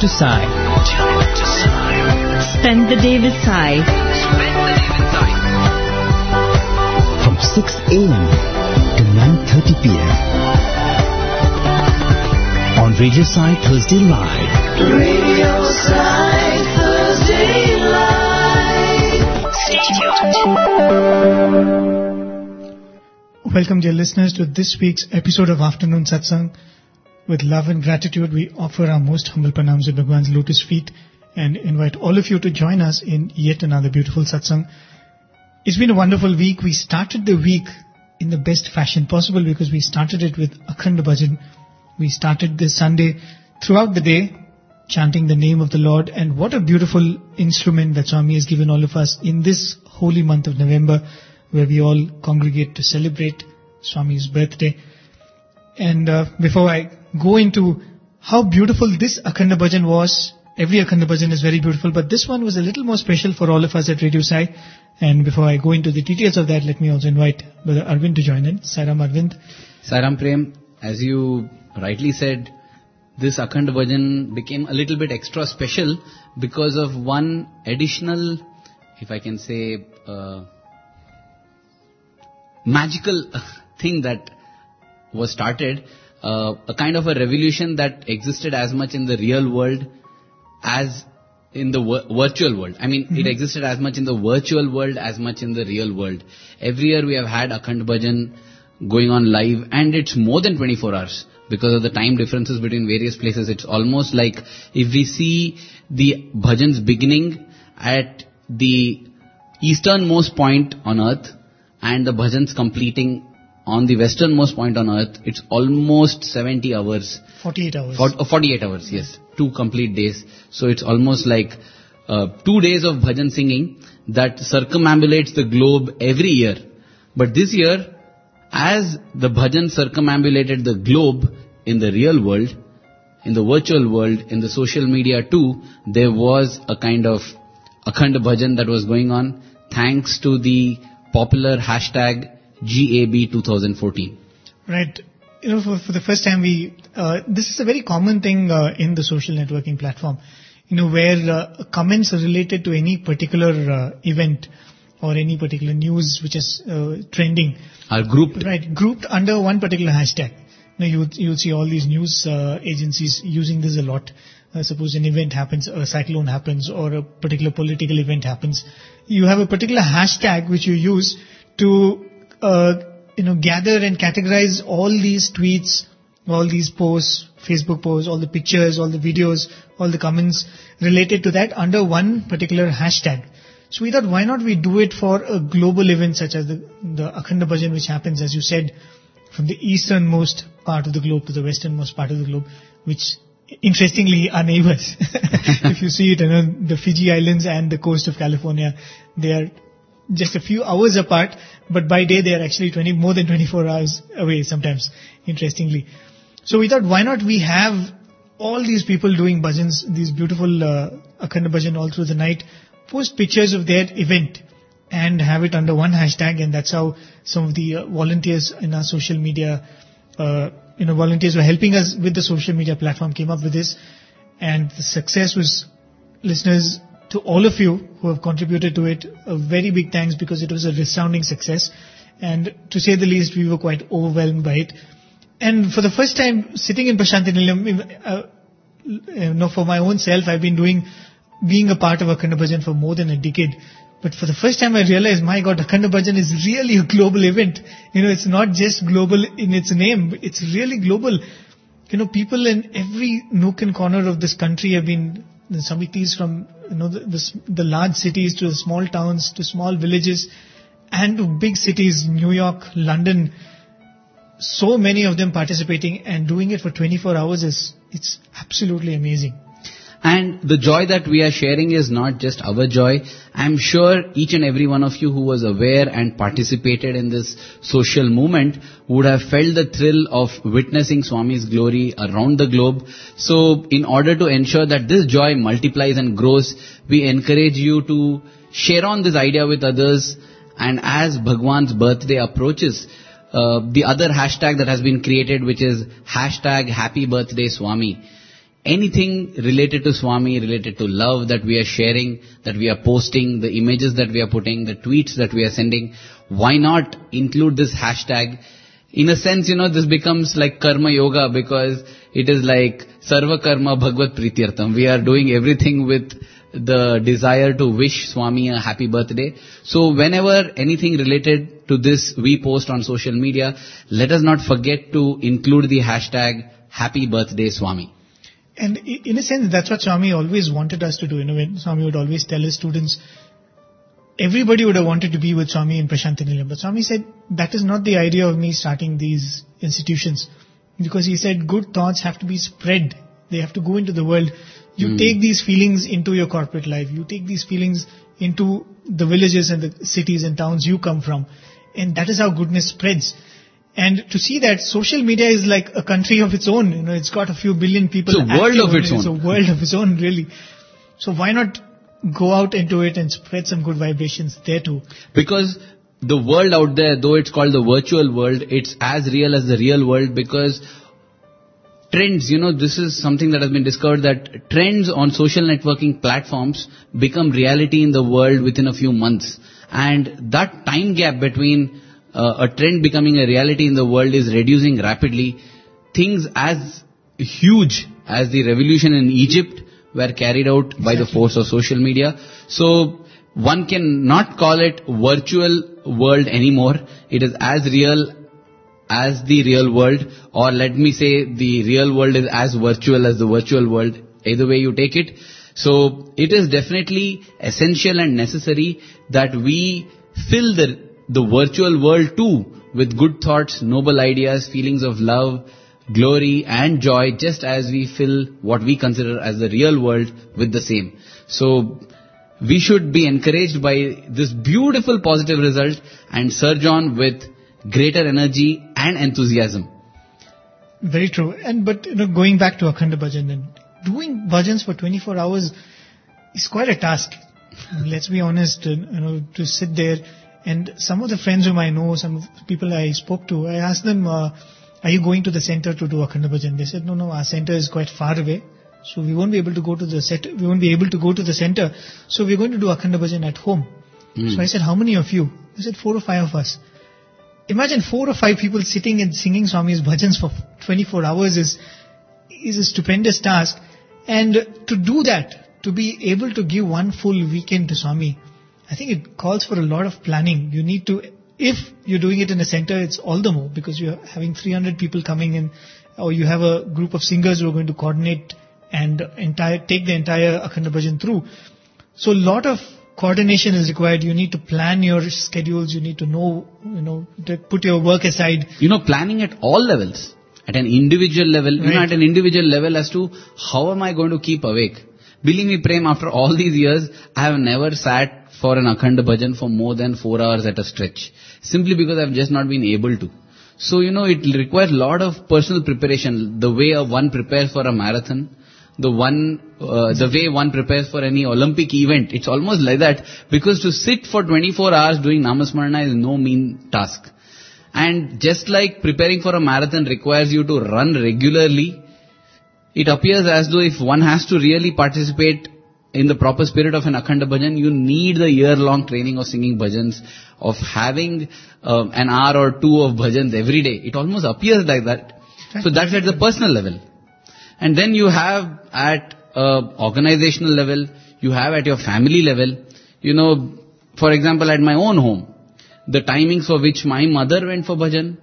to Sai. Tune in to Sai. Spend the day with Sai. From 6 a.m. to 9:30 p.m. on Radio Sai Thursday Live. Radio Sai Thursday Live. Stay tuned. Welcome, dear listeners, to this week's episode of Afternoon Satsang. With love and gratitude, we offer our most humble pranams at Bhagwan's lotus feet and invite all of you to join us in yet another beautiful satsang. It's been a wonderful week. We started the week in the best fashion possible because we started it with Akhand Bhajan. We started this Sunday throughout the day chanting the name of the Lord, and what a beautiful instrument that Swami has given all of us in this holy month of November, where we all congregate to celebrate Swami's birthday. And before I go into how beautiful this Akhanda Bhajan was, every Akhanda Bhajan is very beautiful, but this one was a little more special for all of us at Radio Sai. And before I go into the details of that, let me also invite Brother Arvind to join in. Sairam Arvind. Sairam Prem, as you rightly said, this Akhanda Bhajan became a little bit extra special because of one additional, if I can say, magical thing that was started, a kind of a revolution that existed as much in the real world as in the virtual world. I mean, it existed as much in the virtual world as much in the real world. Every year we have had Akhand Bhajan going on live, and it's more than 24 hours because of the time differences between various places. It's almost like if we see the bhajans beginning at the easternmost point on earth and the bhajans completing on the westernmost point on earth, it's almost 70 hours. 48 hours. 48 hours, yes. 2 complete days. So it's almost like 2 days of bhajan singing that circumambulates the globe every year. But this year, as the bhajan circumambulated the globe in the real world, in the virtual world, in the social media too, there was a kind of Akhand Bhajan that was going on thanks to the popular hashtag GAB 2014. Right. You know, for the first time this is a very common thing in the social networking platform, where comments are related to any particular event or any particular news which is trending. Are grouped. Right, grouped under one particular hashtag. You'll see all these news agencies using this a lot. Suppose an event happens, a cyclone happens, or a particular political event happens. You have a particular hashtag which you use to gather and categorize all these tweets, all these posts, Facebook posts, all the pictures, all the videos, all the comments related to that under one particular hashtag. So we thought, why not we do it for a global event such as the Akhanda Bhajan, which happens, as you said, from the easternmost part of the globe to the westernmost part of the globe, which interestingly are neighbors. If you see it, the Fiji Islands and the coast of California, they are just a few hours apart, but by day they are actually more than 24 hours away sometimes, interestingly. So we thought, why not we have all these people doing bhajans, these beautiful Akhanda Bhajan all through the night, post pictures of their event and have it under one hashtag, and that's how some of the volunteers in our social media, volunteers who are helping us with the social media platform came up with this, and the success was, listeners, to all of you who have contributed to it, a very big thanks, because it was a resounding success. And to say the least, we were quite overwhelmed by it. And for the first time, sitting in Prashanti Nilayam, for my own self, I've been being a part of Akhanda Bhajan for more than a decade. But for the first time I realized, my God, Akhanda Bhajan is really a global event. It's not just global in its name, it's really global. People in every nook and corner of this country have been, the samitis from the large cities to the small towns to small villages and to big cities, New York, London. So many of them participating and doing it for 24 hours it's absolutely amazing. And the joy that we are sharing is not just our joy. I'm sure each and every one of you who was aware and participated in this social movement would have felt the thrill of witnessing Swami's glory around the globe. So in order to ensure that this joy multiplies and grows, we encourage you to share on this idea with others. And as Bhagwan's birthday approaches, the other hashtag that has been created, which is hashtag Happy Birthday Swami. anything related to Swami, related to love that we are sharing, that we are posting, the images that we are putting, the tweets that we are sending, why not include this hashtag? In a sense, this becomes like karma yoga, because it is like sarva karma bhagavad prityartham. We are doing everything with the desire to wish Swami a happy birthday. So whenever anything related to this we post on social media, let us not forget to include the hashtag happy birthday Swami. And in a sense, that's what Swami always wanted us to do. When Swami would always tell his students, everybody would have wanted to be with Swami in Prasanthi Nilayam. But Swami said, that is not the idea of me starting these institutions. Because he said, good thoughts have to be spread. They have to go into the world. You take these feelings into your corporate life. You take these feelings into the villages and the cities and towns you come from. And that is how goodness spreads. And to see that social media is like a country of its own. It's got a few billion people. It's a world of its own. It's a world of its own, really. So why not go out into it and spread some good vibrations there too? Because the world out there, though it's called the virtual world, it's as real as the real world, because trends, this is something that has been discovered, that trends on social networking platforms become reality in the world within a few months. And that time gap between a trend becoming a reality in the world is reducing rapidly. Things as huge as the revolution in Egypt were carried out by the force of social media. So one can not call it virtual world anymore. It is as real as the real world, or let me say the real world is as virtual as the virtual world, either way you take it. So it is definitely essential and necessary that we fill the virtual world too with good thoughts, noble ideas, feelings of love, glory and joy, just as we fill what we consider as the real world with the same. So we should be encouraged by this beautiful positive result and surge on with greater energy and enthusiasm. Very true. But going back to Akhanda Bhajan, and doing bhajans for 24 hours is quite a task. Let's be honest, to sit there. And some of the friends whom I know, some of the people I spoke to, I asked them, are you going to the center to do Akhanda Bhajan? They said, no, our center is quite far away. So we won't be able to go to the center. We won't be able to go to the center. So we're going to do Akhanda Bhajan at home. So I said, how many of you? They said, 4 or 5 of us. Imagine 4 or 5 people sitting and singing Swami's bhajans for 24 hours is a stupendous task. And to do that, to be able to give one full weekend to Swami, I think it calls for a lot of planning. You need to, if you're doing it in a center, it's all the more, because you're having 300 people coming in, or you have a group of singers who are going to coordinate and take the entire Akhanda Bhajan through. So a lot of coordination is required. You need to plan your schedules. You need to know, to put your work aside. Planning at all levels. At an individual level, Right. at an individual level as to how am I going to keep awake. Believe me, Prem, after all these years, I have never sat for an Akhanda Bhajan for more than 4 hours at a stretch. Simply because I've just not been able to. So, it requires a lot of personal preparation. The way one prepares for a marathon, the way one prepares for any Olympic event, it's almost like that. Because to sit for 24 hours doing Namasmarana is no mean task. And just like preparing for a marathon requires you to run regularly, it appears as though if one has to really participate in the proper spirit of an Akhanda Bhajan, you need the year-long training of singing bhajans, of having an hour or 2 of bhajans every day. It almost appears like that. So that's at the personal level. And then you have at organizational level, you have at your family level. For example, at my own home, the timings for which my mother went for bhajan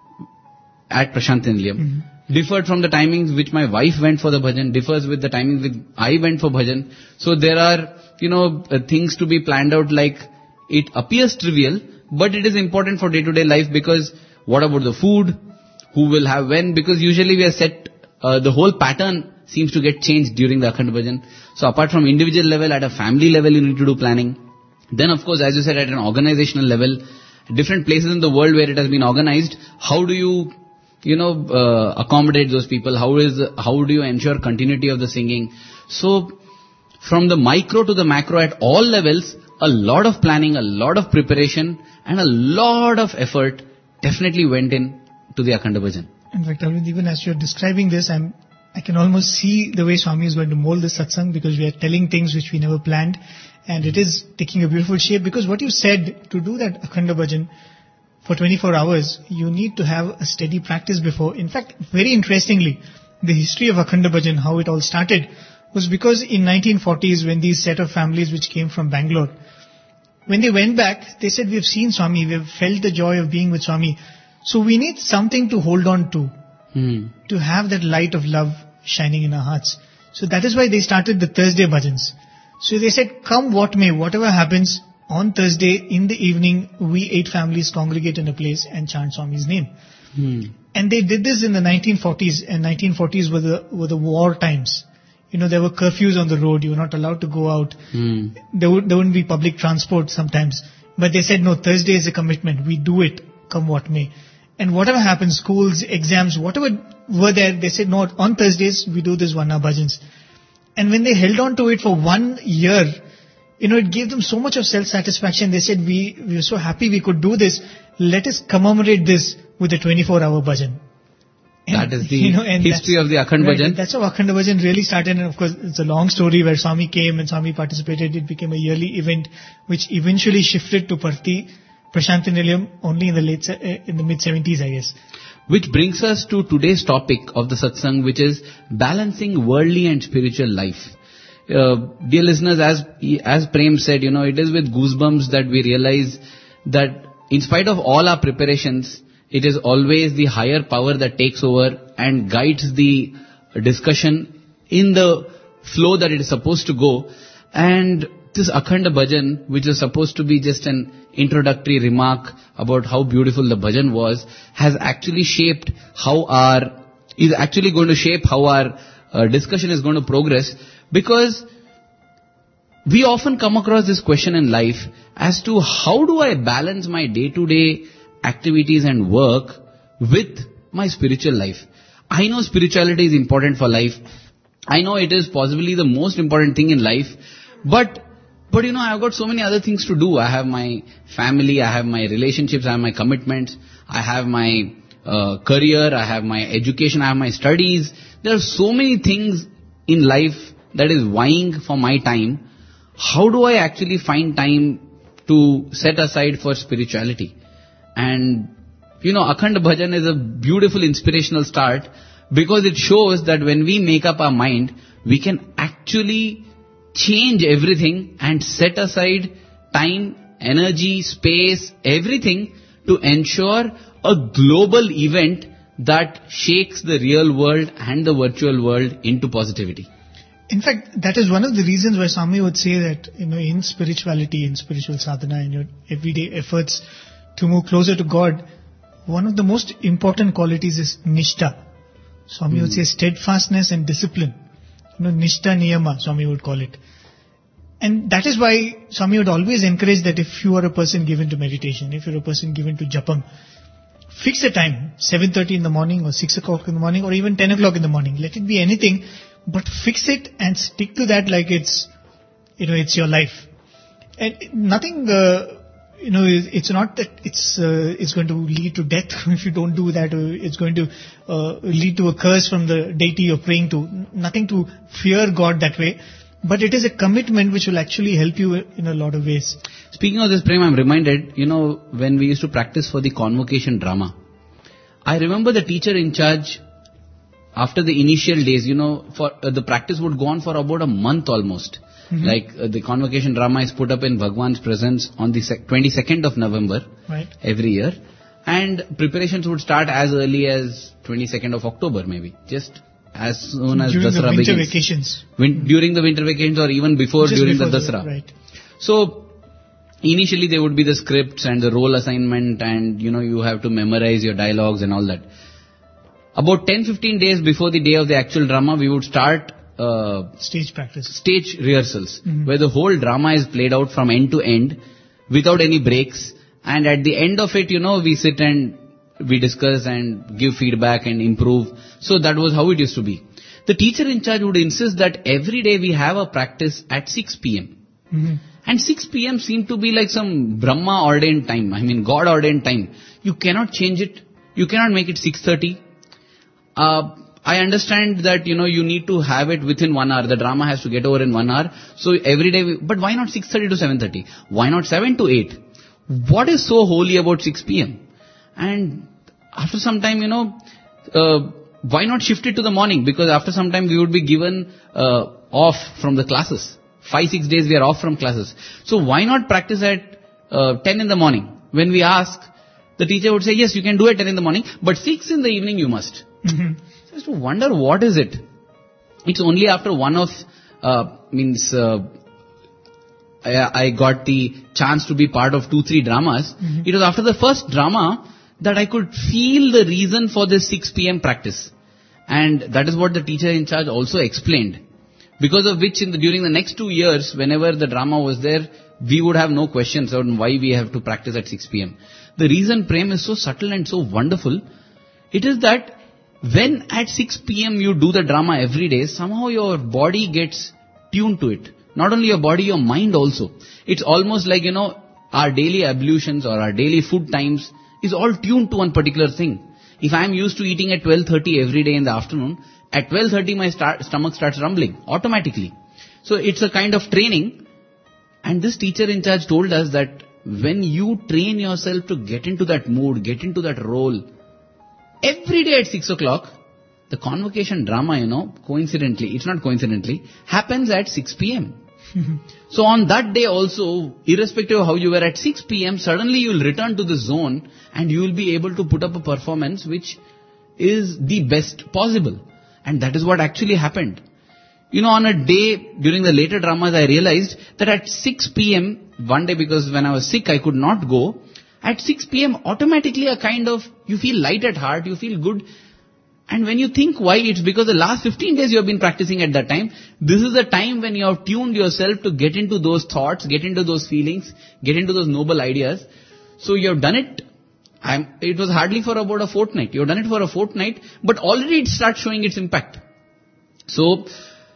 at Prasanthi Nilayam differed from the timings which my wife went for the bhajan, differs with the timings which I went for bhajan. So there are, things to be planned out, like it appears trivial, but it is important for day-to-day life, because what about the food? Who will have when? Because usually we are set, the whole pattern seems to get changed during the Akhanda Bhajan. So apart from individual level, at a family level you need to do planning. Then of course, as you said, at an organizational level, different places in the world where it has been organized, how do you, accommodate those people? How do you ensure continuity of the singing? So from the micro to the macro, at all levels, a lot of planning, a lot of preparation and a lot of effort definitely went in to the Akhanda Bhajan. In fact, Arvind, even as you're describing this, I'm I can almost see the way Swami is going to mold the satsang, because we are telling things which we never planned, and it is taking a beautiful shape. Because what you said, to do that Akhanda Bhajan for 24 hours, you need to have a steady practice before. In fact, very interestingly, the history of Akhanda Bhajan, how it all started, was because in 1940s, when these set of families which came from Bangalore, when they went back, they said, we have seen Swami, we have felt the joy of being with Swami. So we need something to hold on to have that light of love shining in our hearts. So that is why they started the Thursday bhajans. So they said, come what may, whatever happens, on Thursday in the evening, we 8 families congregate in a place and chant Swami's name. And they did this in the 1940s, and 1940s were the war times. There were curfews on the road. You were not allowed to go out. There wouldn't be public transport sometimes. But they said, no, Thursday is a commitment. We do it, come what may. And whatever happens, schools, exams, whatever were there, they said, no, on Thursdays, we do this 1 hour bhajans. And when they held on to it for 1 year, it gave them so much of self-satisfaction. They said, we were so happy we could do this. Let us commemorate this with a 24-hour bhajan. That is the history of the Akhand Bhajan. That's how Akhand Bhajan really started. And of course, it's a long story where Swami came and Swami participated. It became a yearly event, which eventually shifted to Parthi Prashanti Nilayam only in the mid-70s, I guess. Which brings us to today's topic of the satsang, which is balancing worldly and spiritual life. Dear listeners, as Prem said, it is with goosebumps that we realize that in spite of all our preparations, it is always the higher power that takes over and guides the discussion in the flow that it is supposed to go. And this Akhanda Bhajan, which is supposed to be just an introductory remark about how beautiful the bhajan was, is actually going to shape how our discussion is going to progress. Because we often come across this question in life as to how do I balance my day-to-day activities and work with my spiritual life. I know spirituality is important for life. I know it is possibly the most important thing in life. But I've got so many other things to do. I have my family, I have my relationships, I have my commitments, I have my career, I have my education, I have my studies. There are so many things in life that is vying for my time. How do I actually find time to set aside for spirituality? And, Akhanda Bhajan is a beautiful inspirational start, because it shows that when we make up our mind, we can actually change everything and set aside time, energy, space, everything to ensure a global event that shakes the real world and the virtual world into positivity. In fact, that is one of the reasons why Swami would say that, in spirituality, in spiritual sadhana, in your everyday efforts to move closer to God, one of the most important qualities is nishtha. Swami would say steadfastness and discipline. Nishtha niyama, Swami would call it. And that is why Swami would always encourage that if you are a person given to meditation, if you're a person given to japam, fix a time, 7:30 in the morning or 6 o'clock in the morning or even 10 o'clock in the morning. Let it be anything, but fix it and stick to that like it's your life. And nothing, it's not that it's going to lead to death if you don't do that, or it's going to lead to a curse from the deity you're praying to. Nothing to fear God that way. But it is a commitment which will actually help you in a lot of ways. Speaking of this, Prem, I'm reminded, when we used to practice for the convocation drama, I remember the teacher in charge, after the initial days, for the practice would go on for about a month almost. Like the convocation drama is put up in Bhagwan's presence on the 22nd of November every year. And preparations would start as early as 22nd of October maybe, just as soon as Dasara begins. Vacations. During the winter vacations or even during the Dasara. Right. So, initially there would be the scripts and the role assignment and, you have to memorize your dialogues and all that. About 10-15 days before the day of the actual drama, we would start stage practice. Stage rehearsals, where the whole drama is played out from end to end without any breaks. And at the end of it, we sit and we discuss and give feedback and improve. So that was how it used to be. The teacher in charge would insist that every day we have a practice at 6 p.m. And 6 p.m. seemed to be like some Brahma ordained time. I mean, God ordained time. You cannot change it. You cannot make it 6:30. I understand that, you need to have it within 1 hour. The drama has to get over in 1 hour. So every day, but why not 6:30 to 7:30? Why not 7 to 8? What is so holy about 6 p.m.? And after some time, why not shift it to the morning? Because after some time we would be given off from the classes. 5-6 days we are off from classes. So why not practice at 10 in the morning? When we ask, the teacher would say, yes, you can do it 10 in the morning, but 6 in the evening you must. So I used to wonder, what is it? It's only after one of, I got the chance to be part of 2-3 dramas. It was after the first drama that I could feel the reason for this 6 p.m. practice. And that is what the teacher in charge also explained. Because of which during the next 2 years, whenever the drama was there, we would have no questions on why we have to practice at 6 p.m. The reason, Prem, is so subtle and so wonderful. It is that when at 6 p.m. you do the drama every day, somehow your body gets tuned to it. Not only your body, your mind also. It's almost like, our daily ablutions or our daily food times is all tuned to one particular thing. If I am used to eating at 12:30 every day in the afternoon, at 12:30 my stomach starts rumbling automatically. So it's a kind of training. And this teacher in charge told us that when you train yourself to get into that mood, get into that role, every day at 6 o'clock, the convocation drama, coincidentally, it's not coincidentally, happens at 6 p.m. So on that day also, irrespective of how you were at 6 p.m., suddenly you will return to the zone and you will be able to put up a performance which is the best possible. And that is what actually happened. On a day during the later dramas, I realized that at 6 p.m., one day because when I was sick, I could not go. At 6 p.m., automatically you feel light at heart, you feel good. And when you think why, it's because the last 15 days you have been practicing at that time. This is the time when you have tuned yourself to get into those thoughts, get into those feelings, get into those noble ideas. So you have done it. It was hardly for about a fortnight. You have done it for a fortnight, but already it starts showing its impact. So,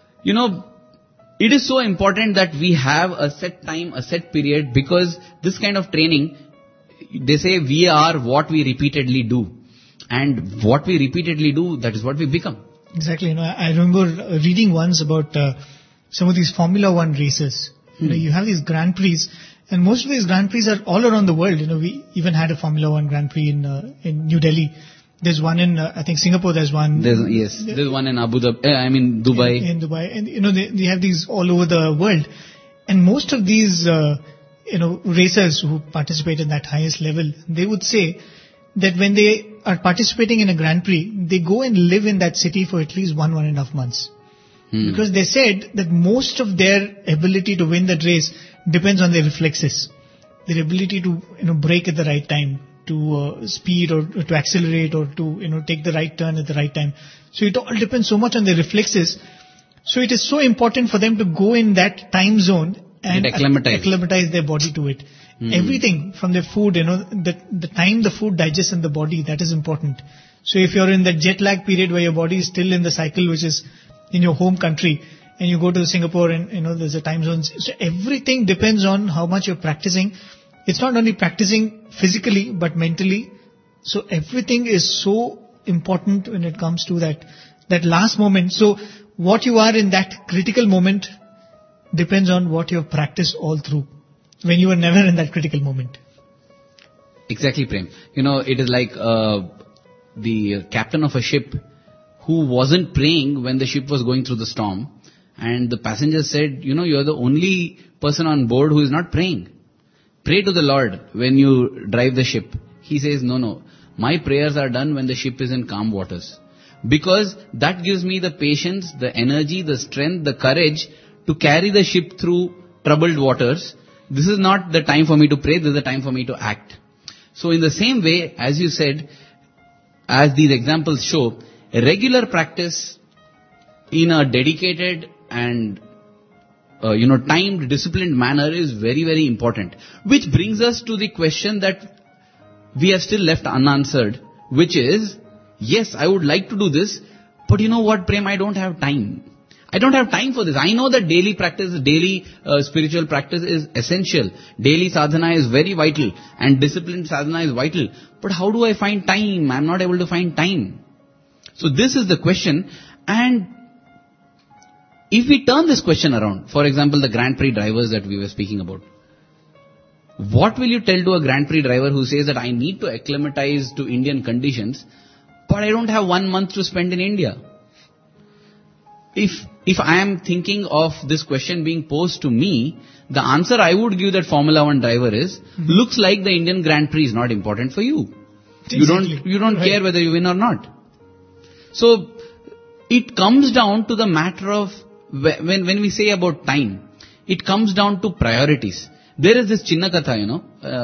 it is so important that we have a set time, a set period, because this kind of training, they say we are what we repeatedly do. And what we repeatedly do, that is what we become. Exactly. I remember reading once about some of these Formula One races. You have these Grand Prix, and most of these Grand Prix are all around the world. We even had a Formula One Grand Prix in New Delhi. There's one in, I think Singapore, there's one. There's one in Dubai. In Dubai. And, they have these all over the world. And most of these, racers who participate in that highest level, they would say that when they are participating in a Grand Prix, they go and live in that city for at least 1.5 months. Because they said that most of their ability to win that race depends on their reflexes. Their ability to, brake at the right time, to speed or to accelerate or to, take the right turn at the right time. So it all depends so much on their reflexes. So it is so important for them to go in that time zone and acclimatize their body to it. Everything from their food, the time the food digests in the body, that is important. So if you're in that jet lag period where your body is still in the cycle which is in your home country, and you go to Singapore and, there's a time zone. So everything depends on how much you're practicing. It's not only practicing physically, but mentally. So everything is so important when it comes to that last moment. So what you are in that critical moment depends on what you have practiced all through, when you were never in that critical moment. Exactly, Prem. It is like the captain of a ship who wasn't praying when the ship was going through the storm. And the passengers said, you're the only person on board who is not praying. Pray to the Lord when you drive the ship. He says, no, my prayers are done when the ship is in calm waters. Because that gives me the patience, the energy, the strength, the courage to carry the ship through troubled waters. This is not the time for me to pray, this is the time for me to act. So in the same way, as you said, as these examples show, a regular practice in a dedicated and timed, disciplined manner is very, very important. Which brings us to the question that we have still left unanswered, which is, yes, I would like to do this, but you know what, Prem, I don't have time. I don't have time for this. I know that daily practice, daily spiritual practice is essential. Daily sadhana is very vital and disciplined sadhana is vital. But how do I find time? I'm not able to find time. So this is the question. And if we turn this question around, for example, the Grand Prix drivers that we were speaking about, what will you tell to a Grand Prix driver who says that I need to acclimatize to Indian conditions, but I don't have 1 month to spend in India? If I am thinking of this question being posed to me, the answer I would give that Formula 1 driver is, looks like the Indian Grand Prix is not important for you. Exactly. You don't care whether you win or not. So, it comes down to the matter of, when we say about time, it comes down to priorities. There is this Chinnakatha,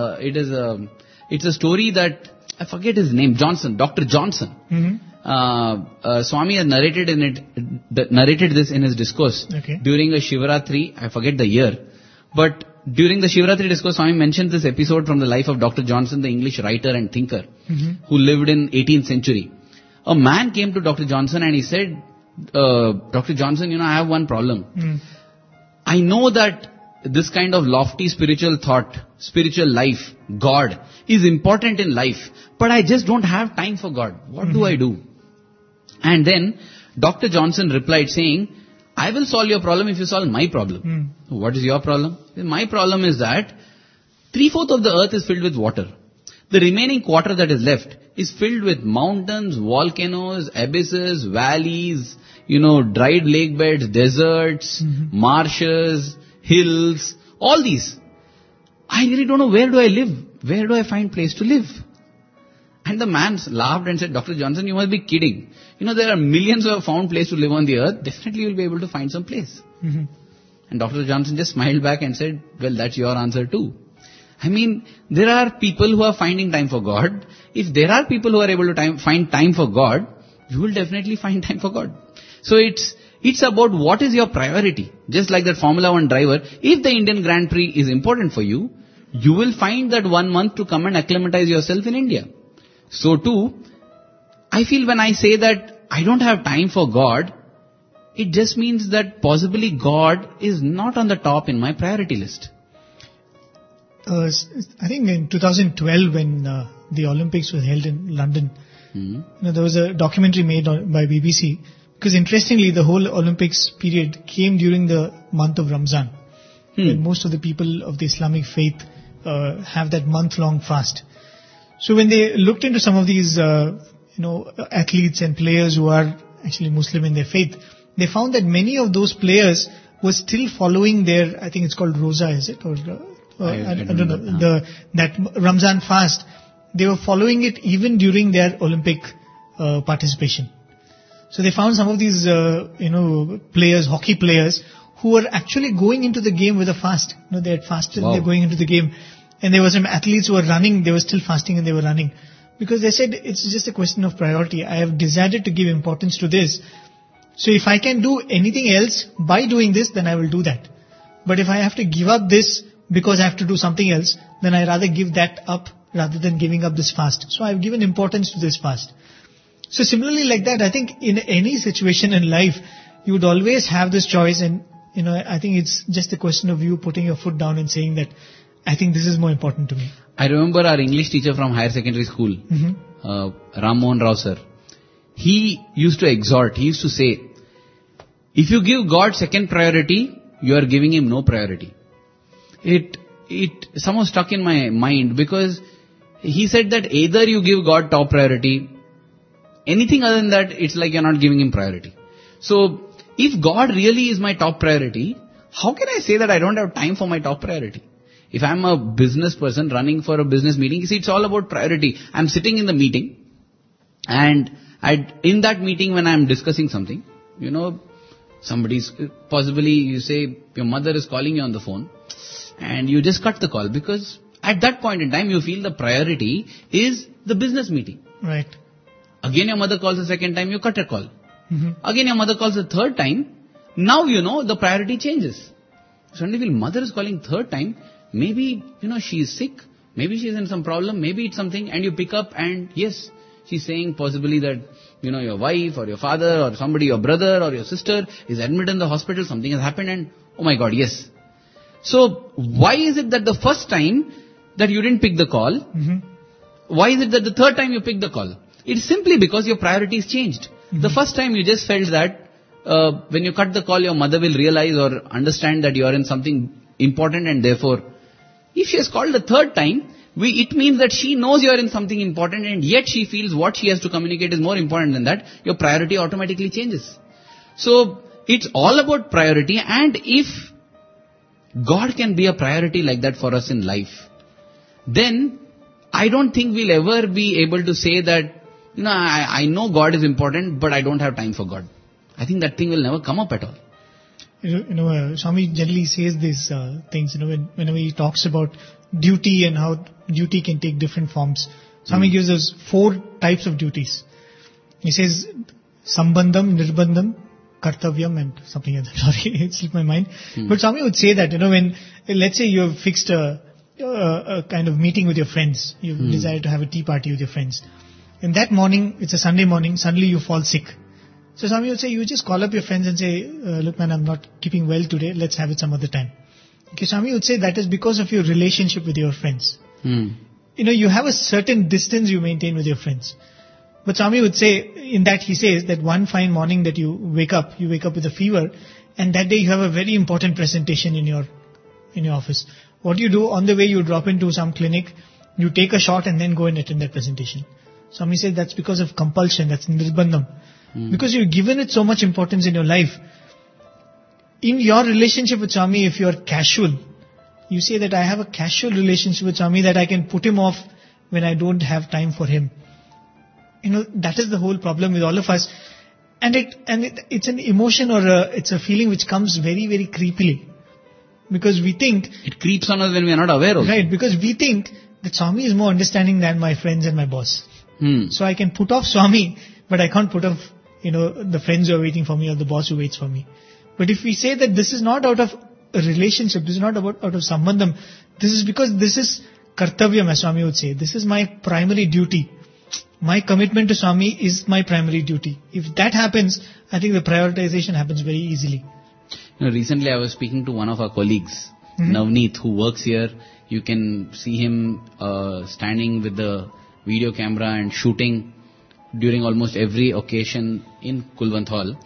it's a story that, I forget his name, Dr. Johnson. Swami has narrated this in his discourse during a Shivaratri, I forget the year, but during the Shivaratri discourse, Swami mentioned this episode from the life of Dr. Johnson, the English writer and thinker, who lived in 18th century. A man came to Dr. Johnson and he said, Dr. Johnson, I have one problem. I know that this kind of lofty spiritual thought, spiritual life, God, is important in life, but I just don't have time for God. What do I do? And then Dr. Johnson replied saying, I will solve your problem if you solve my problem. What is your problem? My problem is that 3/4 of the earth is filled with water. The remaining quarter that is left is filled with mountains, volcanoes, abysses, valleys, dried lake beds, deserts, marshes, hills, all these. I really don't know, where do I live? Where do I find place to live? And the man laughed and said, Dr. Johnson, you must be kidding. There are millions who have found place to live on the earth. Definitely you'll be able to find some place. And Dr. Johnson just smiled back and said, well, that's your answer too. There are people who are finding time for God. If there are people who are able to find time for God, you will definitely find time for God. So it's about what is your priority. Just like that Formula 1 driver, if the Indian Grand Prix is important for you, you will find that 1 month to come and acclimatize yourself in India. So too, I feel when I say that I don't have time for God, it just means that possibly God is not on the top in my priority list. I think in 2012 when the Olympics was held in London, there was a documentary made by BBC, because interestingly the whole Olympics period came during the month of Ramzan, when most of the people of the Islamic faith have that month-long fast. So when they looked into some of these, athletes and players who are actually Muslim in their faith, they found that many of those players were still following their, I think it's called Roza, is it? Or I don't know, that Ramzan fast. They were following it even during their Olympic participation. So they found some of these, players, hockey players, who were actually going into the game with a fast. They had fasted and they're going into the game. And there were some athletes who were running, they were still fasting and they were running. Because they said, it's just a question of priority. I have decided to give importance to this. So if I can do anything else by doing this, then I will do that. But if I have to give up this because I have to do something else, then I rather give that up rather than giving up this fast. So I've given importance to this fast. So similarly like that, I think in any situation in life, you would always have this choice. And, I think it's just a question of you putting your foot down and saying that, I think this is more important to me. I remember our English teacher from higher secondary school, Ram Mohan Rao sir. He used to exhort, he used to say, if you give God second priority, you are giving Him no priority. It somehow stuck in my mind, because he said that either you give God top priority, anything other than that, it's like you're not giving Him priority. So, if God really is my top priority, how can I say that I don't have time for my top priority? If I'm a business person running for a business meeting, you see, it's all about priority. I'm sitting in the meeting, and in that meeting when I'm discussing something, somebody's, possibly you say your mother is calling you on the phone, and you just cut the call, because at that point in time you feel the priority is the business meeting. Right. Again your mother calls the second time, you cut a call. Again your mother calls the third time, now the priority changes. Suddenly feel mother is calling third time, maybe, she is sick, maybe she is in some problem, maybe it's something, and you pick up and yes, she's saying possibly that, your wife or your father or somebody, your brother or your sister is admitted in the hospital, something has happened and, oh my God, yes. So, why is it that the first time that you didn't pick the call, why is it that the third time you picked the call? It's simply because your priorities changed. The first time you just felt that when you cut the call, your mother will realize or understand that you are in something important, and therefore, if she has called the third time, it means that she knows you are in something important, and yet she feels what she has to communicate is more important than that. Your priority automatically changes. So it's all about priority, and if God can be a priority like that for us in life, then I don't think we'll ever be able to say that, I know God is important, but I don't have time for God. I think that thing will never come up at all. Swami generally says these things, whenever he talks about duty and how duty can take different forms. Swami gives us 4 types of duties. He says, Sambandham, Nirbandham, Kartavyam, and something like that. Sorry, it slipped my mind. But Swami would say that, when, let's say you have fixed a kind of meeting with your friends, you desire to have a tea party with your friends. And that morning, it's a Sunday morning, suddenly you fall sick. So Swami would say, you just call up your friends and say, look man, I'm not keeping well today, let's have it some other time. Okay, Swami would say that is because of your relationship with your friends. You have a certain distance you maintain with your friends. But Swami would say, in that he says that one fine morning that you wake up with a fever, and that day you have a very important presentation in your office. What you do, on the way you drop into some clinic, you take a shot and then go and attend that presentation. Swami said that's because of compulsion, that's nirbandham. Because you've given it so much importance in your life. In your relationship with Swami, if you are casual, you say that I have a casual relationship with Swami, that I can put him off when I don't have time for him. That is the whole problem with all of us. And it's an emotion or it's a feeling which comes very, very creepily. Because we think... It creeps on us when we are not aware of it. Right, because we think that Swami is more understanding than my friends and my boss. So I can put off Swami, but I can't put off, the friends who are waiting for me or the boss who waits for me. But if we say that this is not out of a relationship, this is not out of sambandham, this is because this is kartavyam, as Swami would say. This is my primary duty. My commitment to Swami is my primary duty. If that happens, I think the prioritization happens very easily. Recently I was speaking to one of our colleagues, Navneet, who works here. You can see him standing with the video camera and shooting during almost every occasion in Kulwant Hall.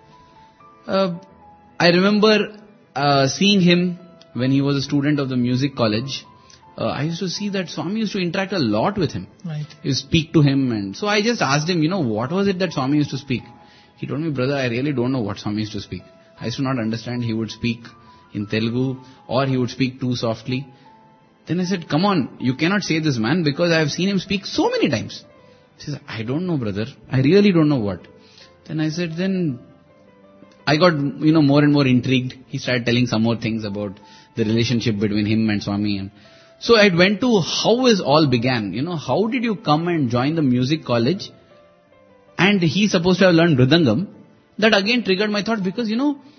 Right. I remember seeing him when he was a student of the music college. I used to see that Swami used to interact a lot with him. Right. He used to speak to him, and so I just asked him, what was it that Swami used to speak? He told me, brother, I really don't know what Swami used to speak. I used to not understand. He would speak in Telugu or he would speak too softly. Then I said, come on, you cannot say this, man, because I have seen him speak so many times. He says, I don't know, brother. I really don't know what. Then I said, then I got, more and more intrigued. He started telling some more things about the relationship between him and Swami. And so I went to how it all began. How did you come and join the music college? And he's supposed to have learned Mridangam. That again triggered my thought because,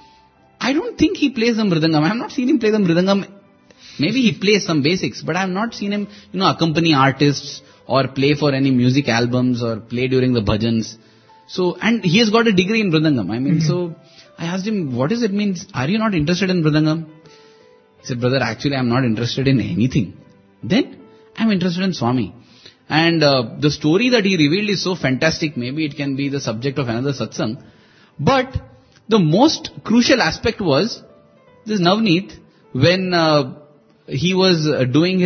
I don't think he plays the Mridangam. I have not seen him play the Mridangam. Maybe he plays some basics, but I have not seen him, accompany artists or play for any music albums or play during the bhajans. So, and he has got a degree in Mridangam. So I asked him, what does it mean? Are you not interested in Mridangam? He said, brother, actually I am not interested in anything. Then I am interested in Swami. And the story that he revealed is so fantastic. Maybe it can be the subject of another satsang. But the most crucial aspect was this Navneet, when he was doing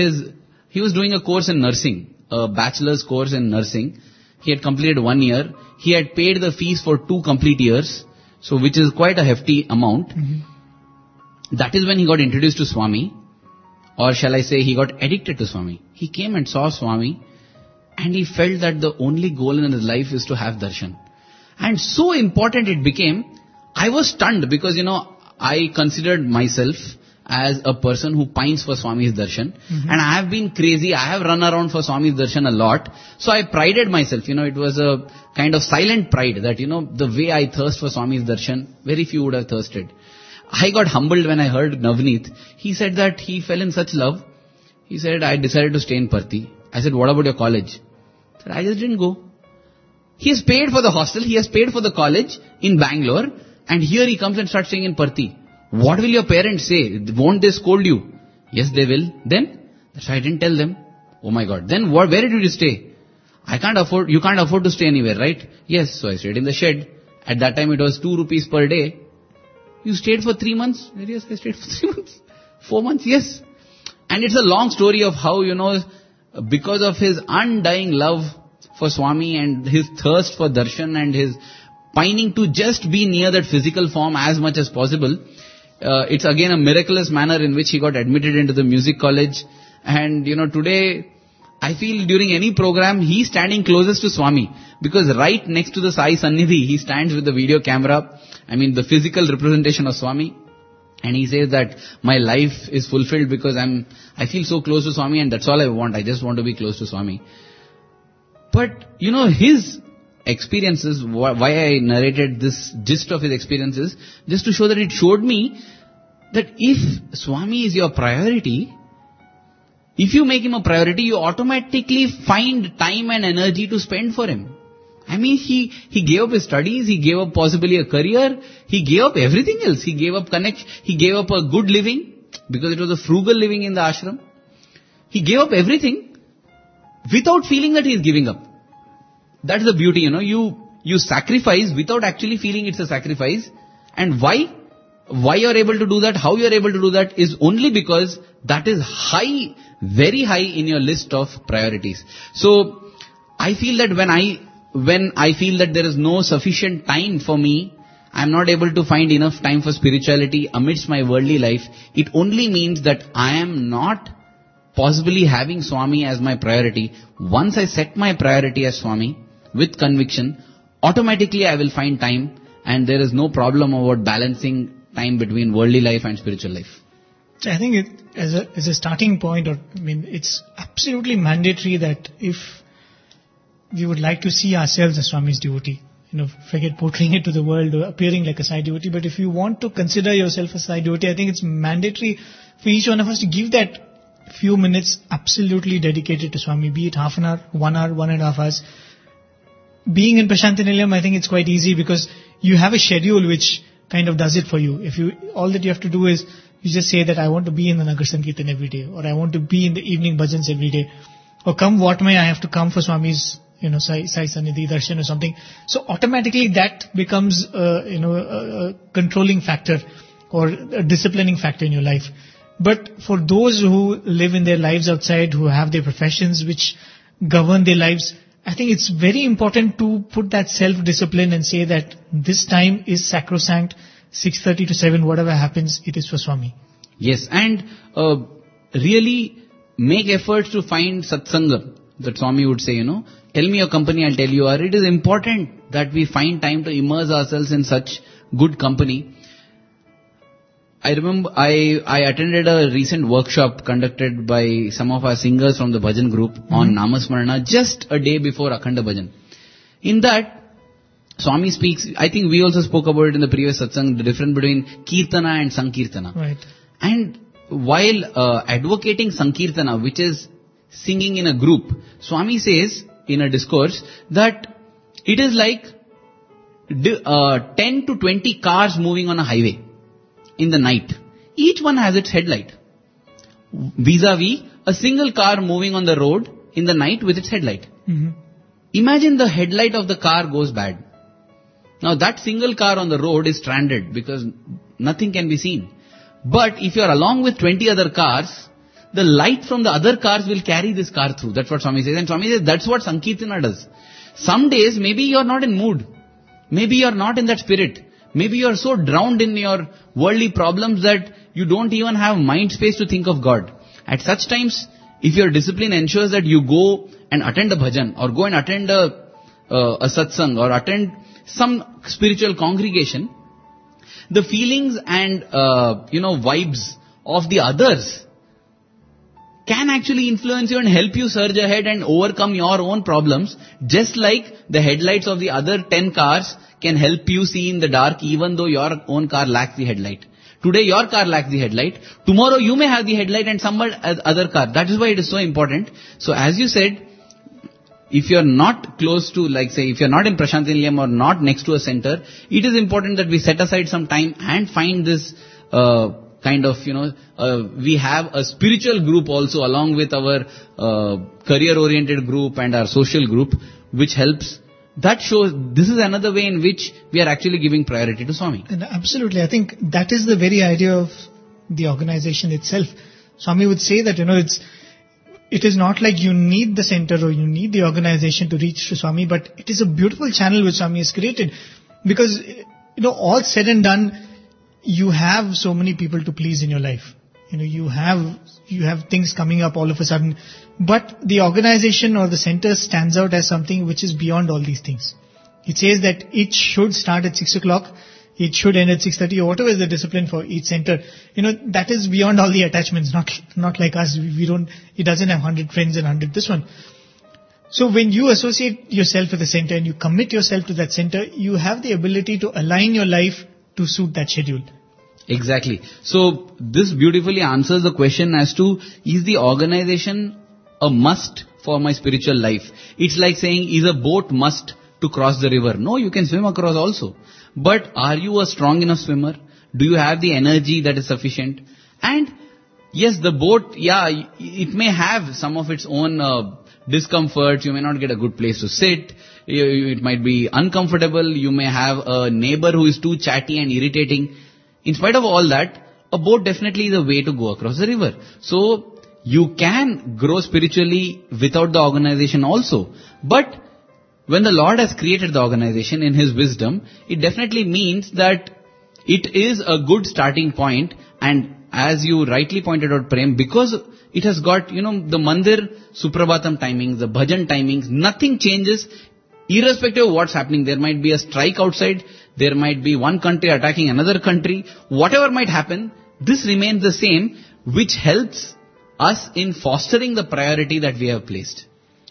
a course in nursing, a bachelor's course in nursing. He had completed 1 year. He had paid the fees for 2 complete years, so which is quite a hefty amount. That is when he got introduced to Swami, or shall I say he got addicted to Swami. He came and saw Swami, and he felt that the only goal in his life is to have darshan. And so important it became, I was stunned because, I considered myself as a person who pines for Swami's darshan. And I have been crazy. I have run around for Swami's darshan a lot. So I prided myself. It was a kind of silent pride that, the way I thirst for Swami's darshan, very few would have thirsted. I got humbled when I heard Navneet. He said that he fell in such love. He said, I decided to stay in Parthi. I said, what about your college? He said, I just didn't go. He has paid for the hostel. He has paid for the college in Bangalore. And here he comes and starts staying in Parthi. What will your parents say? Won't they scold you? Yes, they will. Then? That's why I didn't tell them. Oh my God. Then where did you stay? you can't afford to stay anywhere, right? Yes, so I stayed in the shed. At that time it was 2 rupees per day. You stayed for 3 months? Yes, I stayed for 3 months. 4 months, yes. And it's a long story of how, because of his undying love for Swami and his thirst for darshan and his pining to just be near that physical form as much as possible, it's again a miraculous manner in which he got admitted into the music college. And, today, I feel during any program, he's standing closest to Swami. Because right next to the Sai Sannidhi, he stands with the video camera. The physical representation of Swami. And he says that my life is fulfilled because I feel so close to Swami and that's all I want. I just want to be close to Swami. But, his experiences, why I narrated this gist of his experiences, just to show that it showed me that if Swami is your priority, if you make him a priority, you automatically find time and energy to spend for him. He gave up his studies, he gave up possibly a career, he gave up everything else. He gave up connection, he gave up a good living, because it was a frugal living in the ashram. He gave up everything without feeling that he is giving up. That's the beauty, you sacrifice without actually feeling it's a sacrifice. And why you are able to do that, how you are able to do that is only because that is high, very high in your list of priorities. So, I feel that when I feel that there is no sufficient time for me, I am not able to find enough time for spirituality amidst my worldly life, it only means that I am not possibly having Swami as my priority. Once I set my priority as Swami, with conviction, automatically I will find time, and there is no problem about balancing time between worldly life and spiritual life. I think as a starting point, it's absolutely mandatory that if we would like to see ourselves as Swami's devotee, forget portraying it to the world or appearing like a Sai devotee, but if you want to consider yourself a Sai devotee, I think it's mandatory for each one of us to give that few minutes absolutely dedicated to Swami, be it half an hour, 1 hour, 1.5 hours. Being in Prasanthi Nilayam, I think it's quite easy because you have a schedule which kind of does it for you. All that you have to do is you just say that I want to be in the Nagar Sankirtan every day, or I want to be in the evening bhajans every day, or come what may, I have to come for Swami's Sai Sannidhi Darshan or something. So automatically that becomes a controlling factor or a disciplining factor in your life. But for those who live in their lives outside, who have their professions which govern their lives, I think it's very important to put that self-discipline and say that this time is sacrosanct, 6:30 to 7, whatever happens, it is for Swami. Yes, and really make efforts to find satsangam. That Swami would say, tell me your company, I'll tell you. Or it is important that we find time to immerse ourselves in such good company. I remember I attended a recent workshop conducted by some of our singers from the bhajan group on Namasmarana just a day before Akhanda Bhajan. In that, Swami speaks, I think we also spoke about it in the previous satsang, the difference between Kirtana and Sankirtana. Right. And while advocating Sankirtana, which is singing in a group, Swami says in a discourse that it is like 10 to 20 cars moving on a highway in the night. Each one has its headlight. Vis-a-vis a single car moving on the road in the night with its headlight. Mm-hmm. Imagine the headlight of the car goes bad. Now that single car on the road is stranded because nothing can be seen. But if you are along with 20 other cars, the light from the other cars will carry this car through. That's what Swami says. And Swami says that's what Sankirtana does. Some days maybe you are not in mood. Maybe you are not in that spirit. Maybe you are so drowned in your worldly problems that you don't even have mind space to think of God. At such times, if your discipline ensures that you go and attend a bhajan, or go and attend a satsang, or attend some spiritual congregation, the feelings and vibes of the others can actually influence you and help you surge ahead and overcome your own problems, just like the headlights of the other 10 cars can help you see in the dark even though your own car lacks the headlight. Today your car lacks the headlight. Tomorrow you may have the headlight and some other car. That is why it is so important. So as you said, if you are not close to, if you are not in Prasanthi Nilayam or not next to a center, it is important that we set aside some time and find this kind of, we have a spiritual group also along with our career-oriented group and our social group, which helps. That shows this is another way in which we are actually giving priority to Swami. And absolutely, I think that is the very idea of the organization itself. Swami would say that, it is not like you need the center or you need the organization to reach to Swami, but it is a beautiful channel which Swami has created. Because, all said and done, you have so many people to please in your life. You have things coming up all of a sudden. But the organization or the center stands out as something which is beyond all these things. It says that it should start at 6 o'clock. It should end at 6:30 or whatever is the discipline for each center. That is beyond all the attachments, not like us. It doesn't have 100 friends and 100 this one. So when you associate yourself with the center and you commit yourself to that center, you have the ability to align your life to suit that schedule. Exactly. So this beautifully answers the question as to, is the organization a must for my spiritual life? It's like saying, is a boat must to cross the river? No, you can swim across also. But are you a strong enough swimmer? Do you have the energy that is sufficient? And yes, the boat, it may have some of its own discomforts. You may not get a good place to sit. It might be uncomfortable. You may have a neighbor who is too chatty and irritating. In spite of all that, a boat definitely is a way to go across the river. So you can grow spiritually without the organization also. But when the Lord has created the organization in His wisdom, it definitely means that it is a good starting point. And as you rightly pointed out, Prem, because it has got, the Mandir Suprabhatam timings, the Bhajan timings, nothing changes irrespective of what's happening. There might be a strike outside. There might be one country attacking another country. Whatever might happen, this remains the same, which helps us in fostering the priority that we have placed.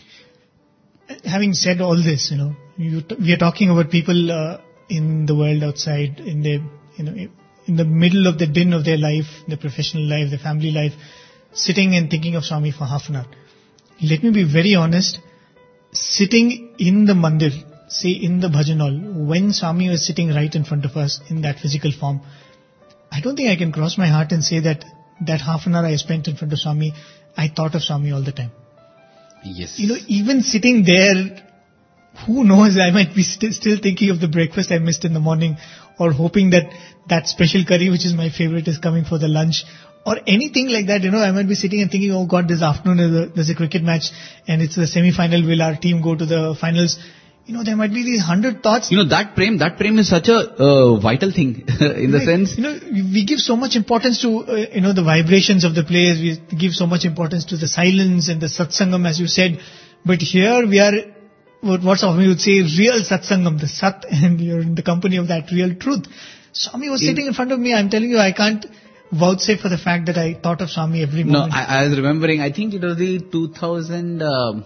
Having said all this, we are talking about people in the world outside, in the middle of the din of their life, their professional life, their family life, sitting and thinking of Swami for half an hour. Let me be very honest. Sitting in the mandir, say in the bhajan hall, when Swami was sitting right in front of us in that physical form, I don't think I can cross my heart and say that half an hour I spent in front of Swami, I thought of Swami all the time. Yes. Even sitting there, who knows, I might be still thinking of the breakfast I missed in the morning, or hoping that special curry, which is my favorite, is coming for the lunch, or anything like that. I might be sitting and thinking, oh God, this afternoon there's a cricket match and it's the semi-final. Will our team go to the finals? There might be these 100 thoughts. That prem is such a vital thing in the sense. We give so much importance to, the vibrations of the players. We give so much importance to the silence and the satsangam, as you said. But here we are, what Swami would say, real satsangam, the sat, and you're in the company of that real truth. Swami was sitting in front of me. I'm telling you, I can't vouchsafe for the fact that I thought of Swami every moment. No, I was remembering, I think it was the 2007,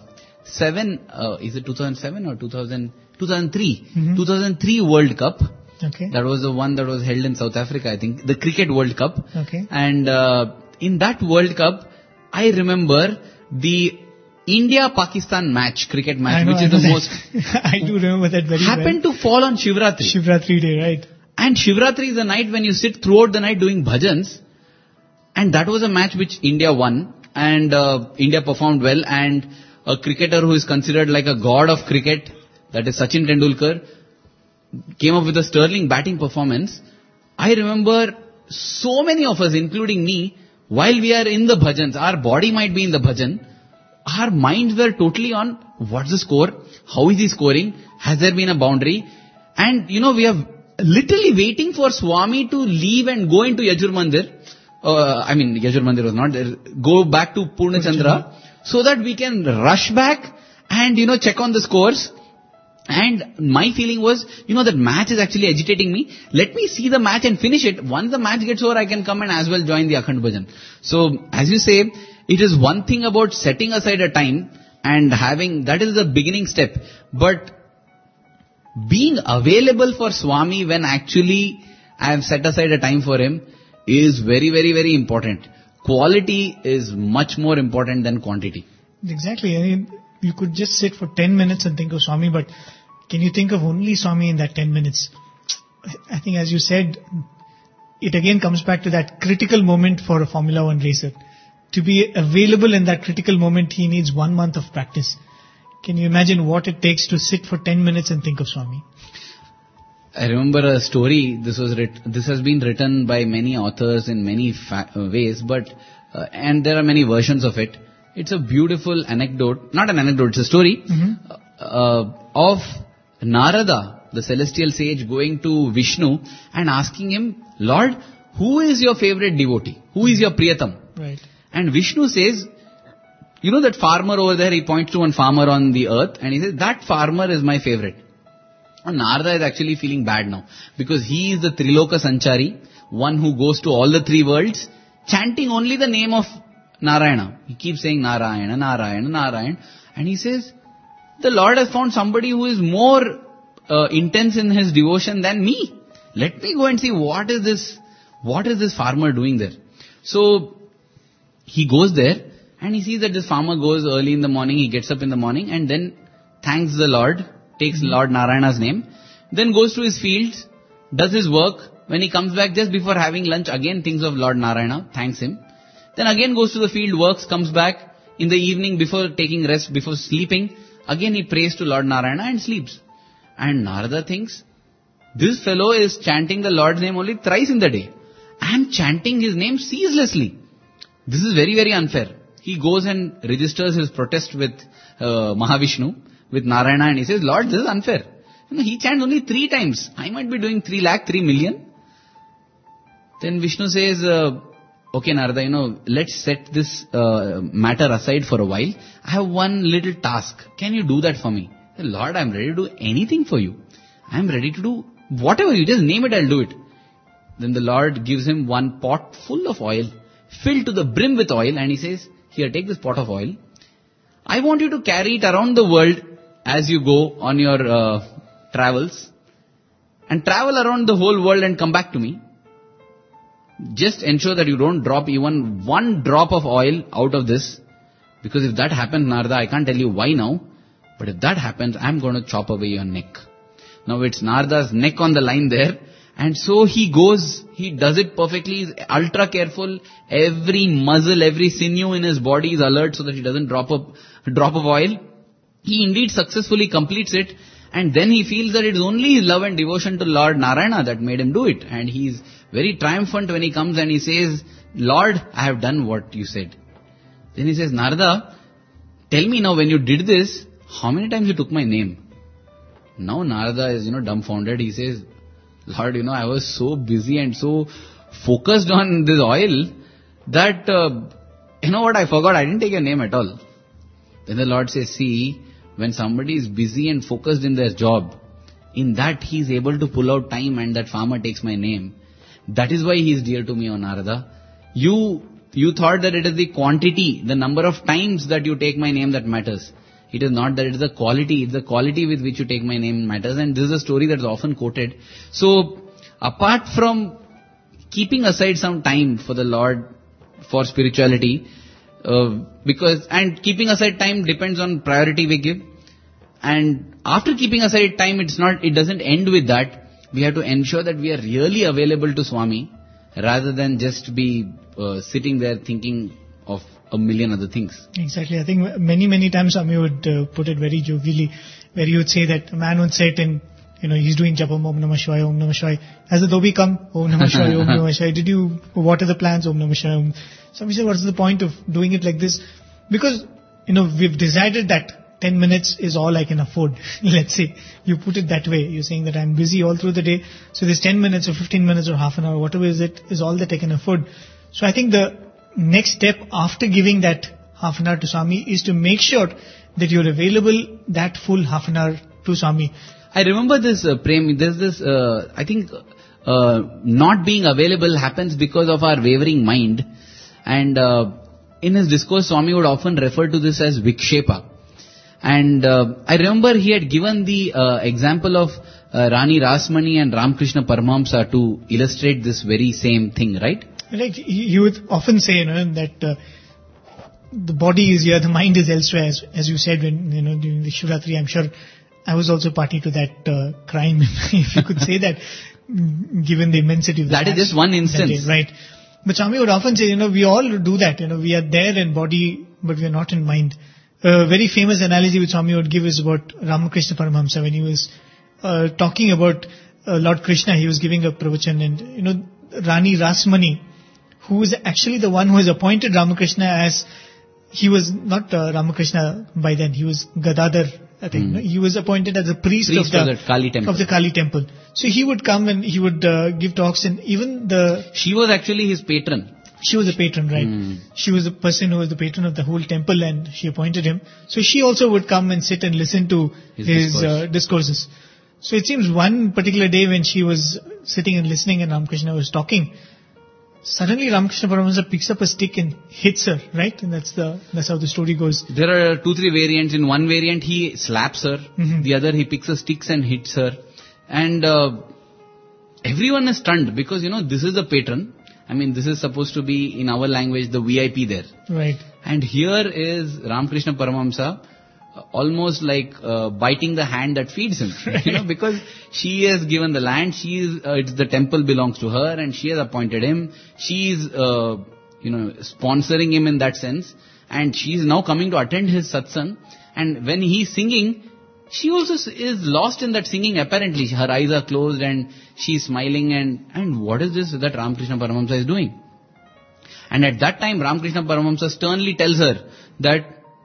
is it 2007 or 2003? Mm-hmm. 2003 World Cup. Okay. That was the one that was held in South Africa, I think. The Cricket World Cup. Okay. And in that World Cup, I remember the India-Pakistan match, cricket match, which is the most... I do remember that very well. Happened to fall on Shivratri. Shivratri day, right. And Shivratri is a night when you sit throughout the night doing bhajans. And that was a match which India won. And India performed well. And a cricketer who is considered like a god of cricket, that is Sachin Tendulkar, came up with a sterling batting performance. I remember so many of us, including me, while we are in the bhajans, our body might be in the bhajan, our minds were totally on what's the score, how is he scoring, has there been a boundary, and we are literally waiting for Swami to leave and go into Yajur Mandir. Yajur Mandir was not there, go back to Purna Chandra, so that we can rush back and check on the scores. And my feeling was, that match is actually agitating me. Let me see the match and finish it. Once the match gets over, I can come and as well join the Akhand Bhajan. So, as you say, it is one thing about setting aside a time and having, that is the beginning step. But being available for Swami when actually I have set aside a time for him is very, very, very important. Quality is much more important than quantity. Exactly. You could just sit for 10 minutes and think of Swami, but can you think of only Swami in that 10 minutes? I think, as you said, it again comes back to that critical moment for a Formula One racer. To be available in that critical moment, he needs 1 month of practice. Can you imagine what it takes to sit for 10 minutes and think of Swami? I remember a story. This has been written by many authors in many ways, but and there are many versions of it. It's a beautiful anecdote, not an anecdote, it's a story of Narada, the celestial sage, going to Vishnu and asking him, Lord, who is your favorite devotee? Who is your Priyatam? Right. And Vishnu says, you know that farmer over there, he points to one farmer on the earth and he says, that farmer is my favorite. And Narada is actually feeling bad now because he is the Triloka Sanchari, one who goes to all the three worlds, chanting only the name of Narayana. He keeps saying Narayana, Narayana, Narayana. And he says, the Lord has found somebody who is more intense in his devotion than me. Let me go and see what is this farmer doing there. So he goes there and he sees that this farmer goes early in the morning, he gets up in the morning and then thanks the Lord, takes Lord Narayana's name, then goes to his fields, does his work. When he comes back just before having lunch, again thinks of Lord Narayana, thanks him. Then again goes to the field, works, comes back. In the evening before taking rest, before sleeping, again he prays to Lord Narayana and sleeps. And Narada thinks, this fellow is chanting the Lord's name only thrice in the day. I am chanting his name ceaselessly. This is very, very unfair. He goes and registers his protest with Mahavishnu, with Narayana, and he says, Lord, this is unfair. He chants only 3 times. I might be doing 3 lakh, 3 million. Then Vishnu says, okay Narada, let's set this matter aside for a while. I have one little task. Can you do that for me? Lord, I am ready to do anything for you. I am ready to do whatever. You just name it, I'll do it. Then the Lord gives him one pot full of oil, filled to the brim with oil, and he says, here, take this pot of oil. I want you to carry it around the world as you go on your travels, and travel around the whole world and come back to me. Just ensure that you don't drop even one drop of oil out of this, because if that happens, Narada, I can't tell you why now, but if that happens, I'm going to chop away your neck. Now it's Narada's neck on the line there, and so he goes, he does it perfectly, he's ultra careful, every muscle, every sinew in his body is alert so that he doesn't drop a drop of oil. He indeed successfully completes it, and then he feels that it is only his love and devotion to Lord Narayana that made him do it. And he is very triumphant when he comes and he says, Lord, I have done what you said. Then he says, Narada, tell me now when you did this, how many times you took my name? Now Narada is, dumbfounded. He says, Lord, I was so busy and so focused on this oil that, I forgot, I didn't take your name at all. Then the Lord says, see, when somebody is busy and focused in their job, in that he is able to pull out time and that farmer takes my name. That is why he is dear to me, O Narada. You thought that it is the quantity, the number of times that you take my name that matters. It is not that, it is the quality. It's the quality with which you take my name matters. And this is a story that's often quoted. So, apart from keeping aside some time for the Lord, for spirituality, and keeping aside time depends on priority we give. And after keeping aside time, it doesn't end with that. We have to ensure that we are really available to Swami, rather than just be sitting there thinking of a million other things. Exactly. I think many times Swami would put it very jovially, where he would say that a man would sit and, he's doing Japam, Om Namah Shivaya, Om Namah Shivaya. Has the dhobi come? Om Namah Shivaya, Om Namah Shivaya. What are the plans? Om Namah Shivaya. Swami said, what's the point of doing it like this? Because, we've decided that 10 minutes is all I can afford. Let's say you put it that way. You're saying that I'm busy all through the day. So this 10 minutes or 15 minutes or half an hour, whatever is all that I can afford. So I think the next step after giving that half an hour to Swami is to make sure that you're available that full half an hour to Swami. I remember this, Prem, there's this, I think, not being available happens because of our wavering mind. And in his discourse, Swami would often refer to this as Vikshepa. And I remember he had given the example of Rani Rasmani and Ramakrishna Paramahamsa to illustrate this very same thing, right? Like he would often say, that the body is here, the mind is elsewhere, as you said when during the Shivratri. I'm sure I was also party to that crime, if you could say that. given the immensity of the That is task just one that instance. day, right? But Swami would often say, we all do that. We are there in body, but we are not in mind. A very famous analogy which Swami would give is about Ramakrishna Paramahamsa when he was talking about Lord Krishna. He was giving a pravachan, and Rani Rasmani, who is actually the one who has appointed Ramakrishna as, he was not Ramakrishna by then, he was Gadadhar, I think. He was appointed as a priest of the Kali temple. Of the Kali temple. So he would come and he would give talks, and even She was actually his patron. she was a patron, right? She was the person who was the patron of the whole temple, and she appointed him. So she also would come and sit and listen to his discourses. So it seems one particular day when she was sitting and listening and Ramakrishna was talking, suddenly Ramakrishna Paramahamsa picks up a stick and hits her, right? And that's how the story goes. There are 2-3 variants. In one variant, he slaps her. The other, he picks a sticks and hits her. And everyone is stunned because, this is the patron. I mean, this is supposed to be, in our language, the VIP there. Right. And here is Ramakrishna Paramahamsa, almost like biting the hand that feeds him. Because she has given the land, the temple belongs to her, and she has appointed him. She is, sponsoring him in that sense. And she is now coming to attend his satsang. And when he is singing, she also is lost in that singing apparently. Her eyes are closed and she is smiling, and what is this that Ramakrishna Paramahamsa is doing? And at that time, Ramakrishna Paramahamsa sternly tells her that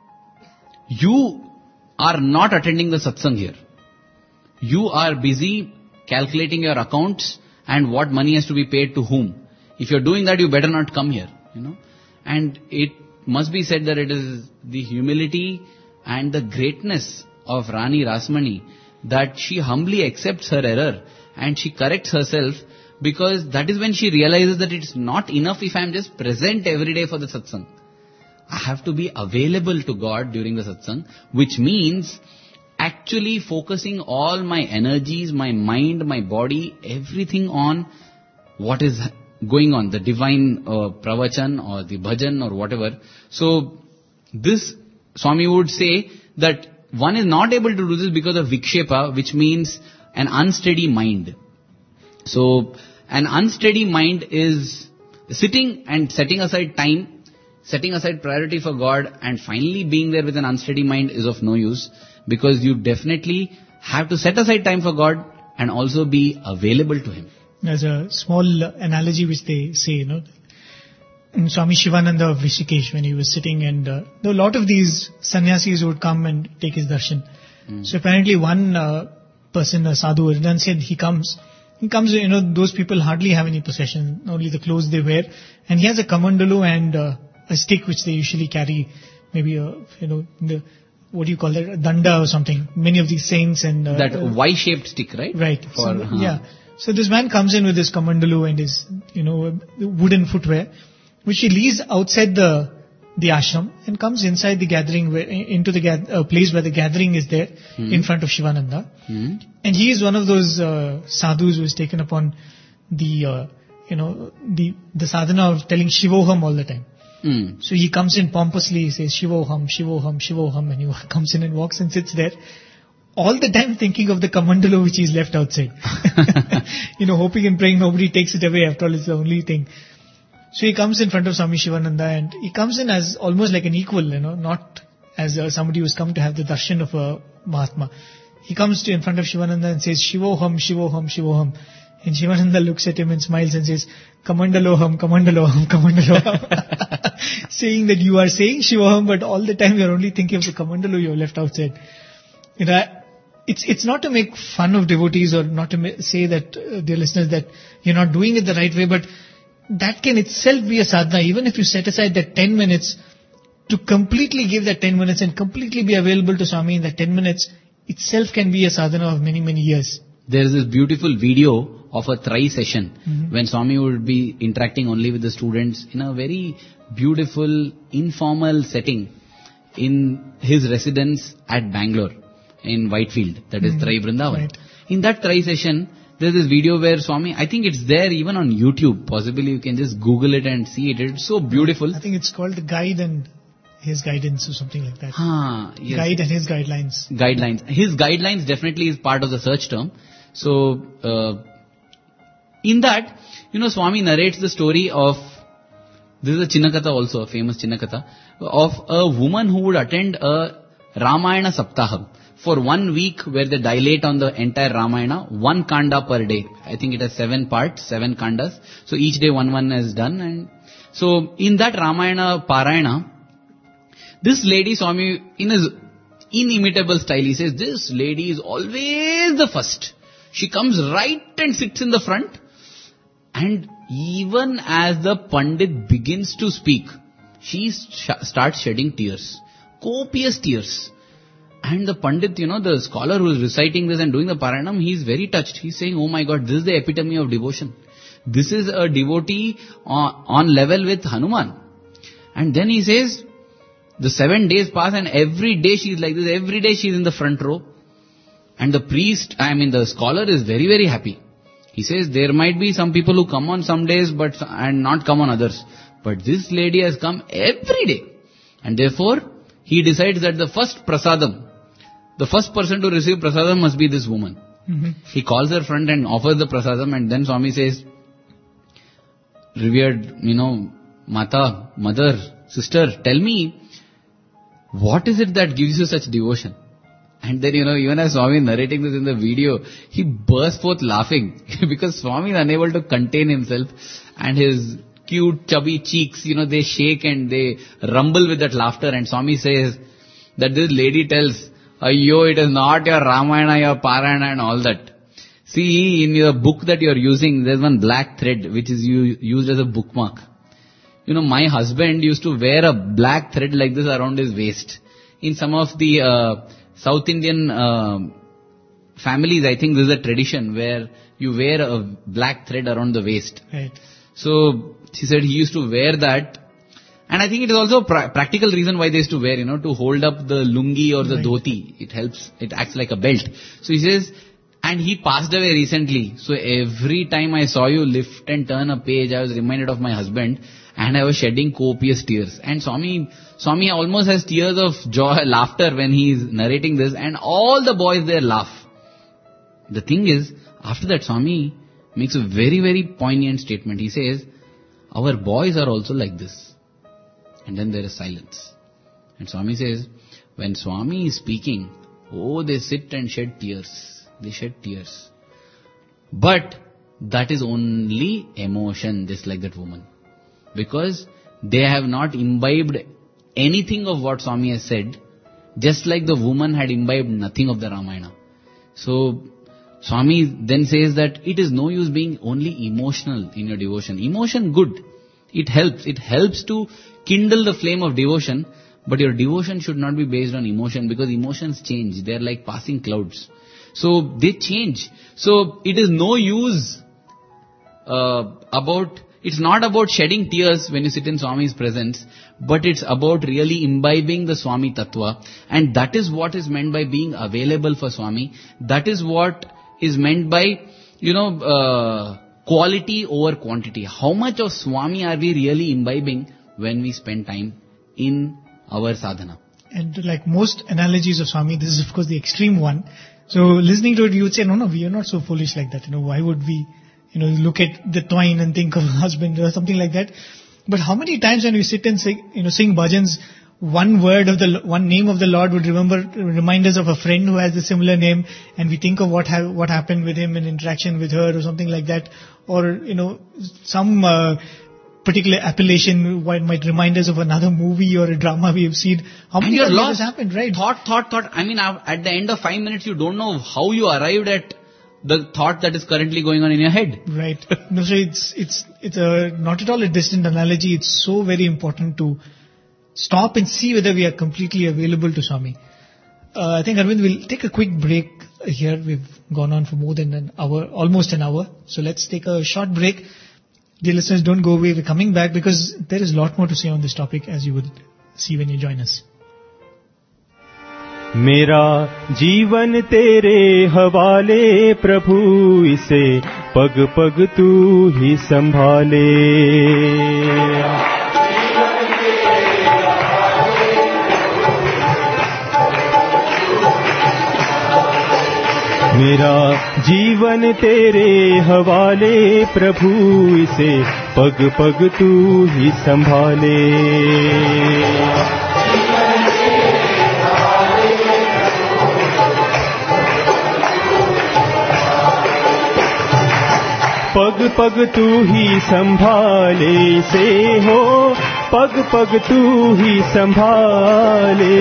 you are not attending the satsang here. You are busy calculating your accounts and what money has to be paid to whom. If you are doing that, you better not come here. And it must be said that it is the humility and the greatness of Rani Rasmani that she humbly accepts her error and she corrects herself, because that is when she realizes that it's not enough if I am just present every day for the satsang. I have to be available to God during the satsang, which means actually focusing all my energies, my mind, my body, everything on what is going on, the divine pravachan or the bhajan or whatever. So this Swami would say that one is not able to do this because of vikshepa, which means an unsteady mind. So an unsteady mind is sitting and setting aside time, setting aside priority for God, and finally being there with an unsteady mind is of no use, because you definitely have to set aside time for God and also be available to Him. There's a small analogy which they say, Swami Shivananda of Rishikesh, when he was sitting, and there were a lot of these sannyasis who would come and take his darshan. So apparently one person, a sadhu, then said he comes, those people hardly have any possession, only the clothes they wear, and he has a kamandalu and a stick which they usually carry, maybe what do you call that, a danda or something. Many of these saints and that Y-shaped stick, right? Right. So this man comes in with his kamandalu and his wooden footwear, which he leaves outside the ashram and comes inside the gathering, into the place where the gathering is there, in front of Shivananda. And he is one of those sadhus who is taken upon the sadhana of telling Shivoham all the time. So he comes in pompously, he says Shivoham, Shivoham, Shivoham, and he comes in and walks and sits there, all the time thinking of the kamandalu which he's left outside. Hoping and praying nobody takes it away, after all it's the only thing. So he comes in front of Swami Shivananda, and he comes in as almost like an equal, not as somebody who's come to have the darshan of a Mahatma. He comes in front of Shivananda and says, Shivoham, Shivoham, Shivoham. And Shivananda looks at him and smiles and says, Kamandaloham, Kamandaloham, Kamandaloham. Saying that you are saying Shivoham, but all the time you are only thinking of the Kamandalu you have left outside. It's not to make fun of devotees or not to say that, dear listeners, that you're not doing it the right way, but that can itself be a sadhana. Even if you set aside that 10 minutes to completely give that 10 minutes and completely be available to Swami in that 10 minutes, itself can be a sadhana of many, many years. There is this beautiful video of a Trai session when Swami would be interacting only with the students in a very beautiful, informal setting in his residence at Bangalore, in Whitefield, that is Trai Vrindavan. Right. In that Trai session, there's this video where Swami, I think it's there even on YouTube, possibly you can just Google it and see it. It's so beautiful. I think it's called The Guide and His Guidance or something like that. Yes. Guide and His Guidelines. Guidelines. His guidelines definitely is part of the search term. So, in that, Swami narrates the story of, this is a Chinnakatha also, a famous Chinnakatha, of a woman who would attend a Ramayana Saptaham for 1 week, where they dilate on the entire Ramayana, 1 kanda per day. I think it has 7 parts, 7 kandas. So each day one is done. And so in that Ramayana Parayana, this lady, Swami, in his inimitable style, he says, this lady is always the first. She comes right and sits in the front. And even as the Pandit begins to speak, she starts shedding tears. Copious tears. And the Pandit, the scholar who is reciting this and doing the Paranam, he is very touched. He is saying, oh my God, this is the epitome of devotion. This is a devotee on level with Hanuman. And then he says, the 7 days pass and every day she is like this, every day she is in the front row. And the scholar is very, very happy. He says, there might be some people who come on some days and not come on others. But this lady has come every day. And therefore, he decides that the first prasadam, the first person to receive prasadam must be this woman. Mm-hmm. He calls her front and offers the prasadam, and then Swami says, revered, Mata, mother, sister, tell me, what is it that gives you such devotion? And then, even as Swami narrating this in the video, he bursts forth laughing because Swami is unable to contain himself, and his cute chubby cheeks, they shake and they rumble with that laughter. And Swami says that this lady tells, Ayyo, it is not your Ramayana, your Parayana and all that. See, in your book that you are using, there is one black thread which is used as a bookmark. My husband used to wear a black thread like this around his waist. In some of the South Indian families, I think this is a tradition where you wear a black thread around the waist. Right. So, she said he used to wear that. And I think it is also a practical reason why they used to wear, to hold up the lungi or the dhoti. It helps, it acts like a belt. So he says, and he passed away recently. So every time I saw you lift and turn a page, I was reminded of my husband, and I was shedding copious tears. And Swami almost has tears of joy, laughter when he is narrating this, and all the boys there laugh. The thing is, after that Swami makes a very, very poignant statement. He says, our boys are also like this. And then there is silence. And Swami says, when Swami is speaking, they sit and shed tears. They shed tears. But that is only emotion, just like that woman. Because they have not imbibed anything of what Swami has said, just like the woman had imbibed nothing of the Ramayana. So, Swami then says that it is no use being only emotional in your devotion. Emotion, good. It helps to kindle the flame of devotion, but your devotion should not be based on emotion, because emotions change. They are like passing clouds. So, they change. So, it is no use it's not about shedding tears when you sit in Swami's presence, but it's about really imbibing the Swami Tattva. And that is what is meant by being available for Swami. That is what is meant by, quality over quantity. How much of Swami are we really imbibing when we spend time in our sadhana? And like most analogies of Swami, this is of course the extreme one. So listening to it, you would say, no, we are not so foolish like that. Why would we, look at the twine and think of husband or something like that. But how many times when we sit and sing bhajans, one name of the Lord would remind us of a friend who has a similar name, and we think of what happened with him in interaction with her or something like that, or some particular appellation might remind us of another movie or a drama we have seen. How many times has happened, right? Thought. I mean, at the end of 5 minutes, you don't know how you arrived at the thought that is currently going on in your head. Right. No, so it's not at all a distant analogy. It's so very important to stop and see whether we are completely available to Swami. I think, Arvind, we'll take a quick break here. We've gone on for more than an hour, almost an hour. So let's take a short break. Dear listeners, don't go away. We're coming back because there is a lot more to say on this topic, as you would see when you join us. मेरा जीवन तेरे हवाले प्रभु, इसे पग पग तू ही संभाले. मेरा जीवन तेरे हवाले प्रभु, इसे पग पग तू ही संभाले। पग पग तू ही संभाले से हो, पग पग तू ही संभाले।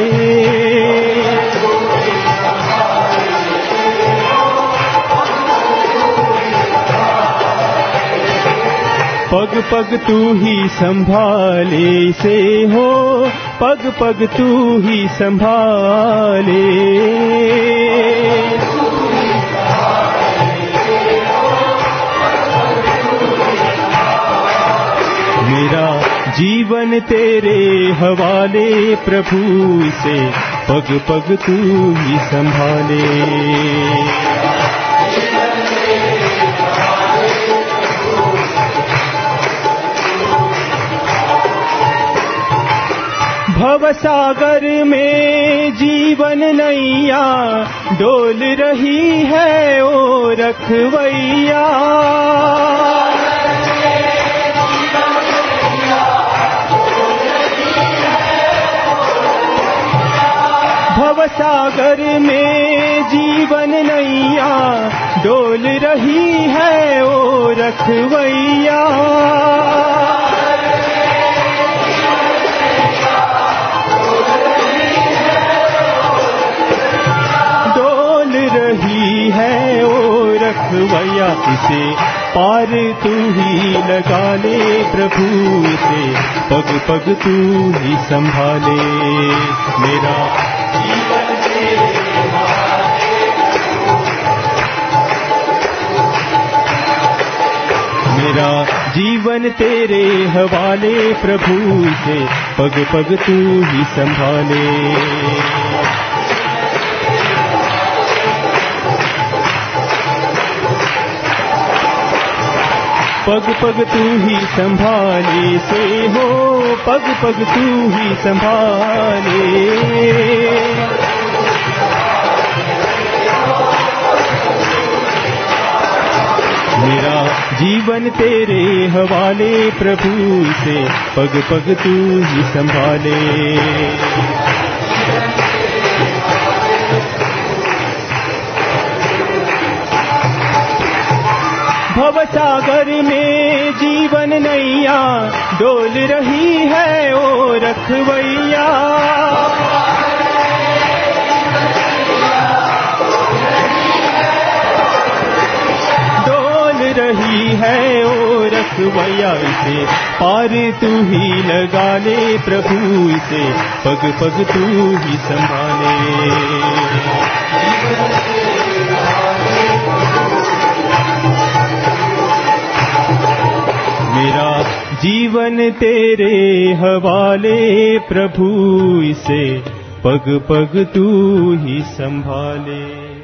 पग पग तू ही संभाले से हो, पग पग तू ही संभाले। मेरा जीवन तेरे हवाले प्रभु, इसे पग पग तू ही संभाले। भवसागर में जीवन नैया डोल रही है ओ रखवैया। भवसागर में जीवन नैया डोल रही है ओ रखवैया। डोल रही है ओ रखवैया, इसे पार तू ही लगा ले प्रभु, इसे पग पग तू ही संभाले। मेरा मेरा जीवन तेरे हवाले प्रभु, से पग पग तू ही संभाले। पग पग तू ही संभाले से हो, पग पग तू ही संभाले। मेरा जीवन तेरे हवाले प्रभु, से पग पग तू ही संभाले। भवसागर में जीवन नैया डोल रही है ओ रखवैया। डोल रही है ओ रखवैया, इसे पार तू ही लगा ले प्रभु, इसे पग पग तू ही संभाले। मेरा जीवन तेरे हवाले प्रभु, इसे पग पग तू ही संभाले।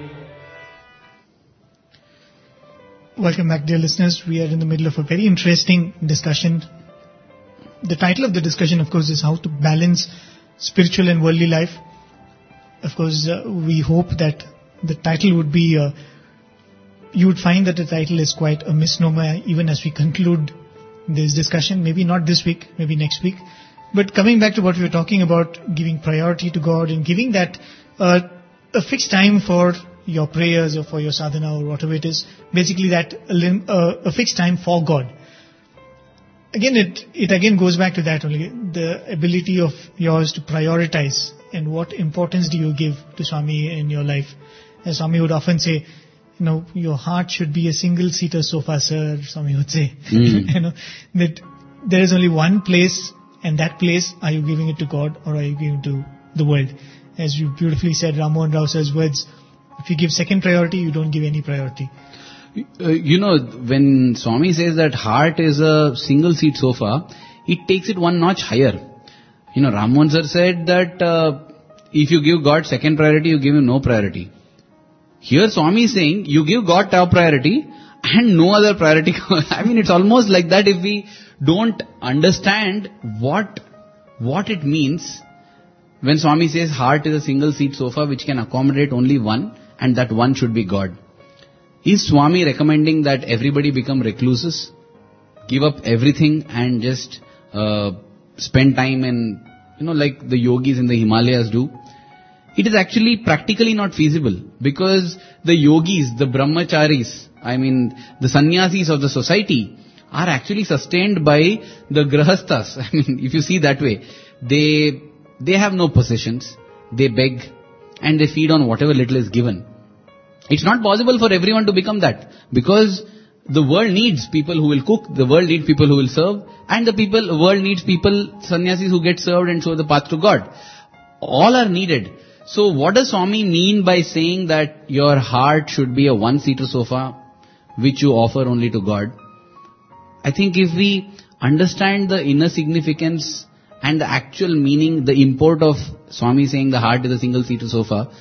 Welcome back, dear listeners. We are in the middle of a very interesting discussion. The title of the discussion, of course, is how to balance spiritual and worldly life. Of course, we hope that the title would be, you would find that the title is quite a misnomer even as we conclude this discussion. Maybe not this week, maybe next week. But coming back to what we were talking about, giving priority to God and giving that a fixed time for your prayers or for your sadhana or whatever it is, basically that a fixed time for God. Again, it again goes back to that only, the ability of yours to prioritize and what importance do you give to Swami in your life. As Swami would often say, you know, your heart should be a single-seater sofa, sir, Swami would say. You know, that there is only one place, and that place, are you giving it to God or are you giving it to the world? As you beautifully said, Ram Mohan Rao Sir's words, if you give second priority, you don't give any priority. You know, when Swami says that heart is a single-seat sofa, it takes it one notch higher. You know, Ram Mohan Sir said that if you give God second priority, you give him no priority. Here Swami is saying, you give God top priority and no other priority. I mean, it's almost like that if we don't understand what it means when Swami says heart is a single seat sofa which can accommodate only one and that one should be God. Is Swami recommending that everybody become recluses? Give up everything and just spend time in, like the yogis in the Himalayas do? It is actually practically not feasible, because the yogis, the brahmacharis, the sannyasis of the society are actually sustained by the grahasthas. If you see that way, they have no possessions, they beg, and they feed on whatever little is given. It's not possible for everyone to become that, because the world needs people who will cook, the world needs people who will serve, and the world needs people, sannyasis, who get served and show the path to God. All are needed. So what does Swami mean by saying that your heart should be a one-seater sofa which you offer only to God? I think if we understand the inner significance and the actual meaning, the import of Swami saying the heart is a single-seater sofa,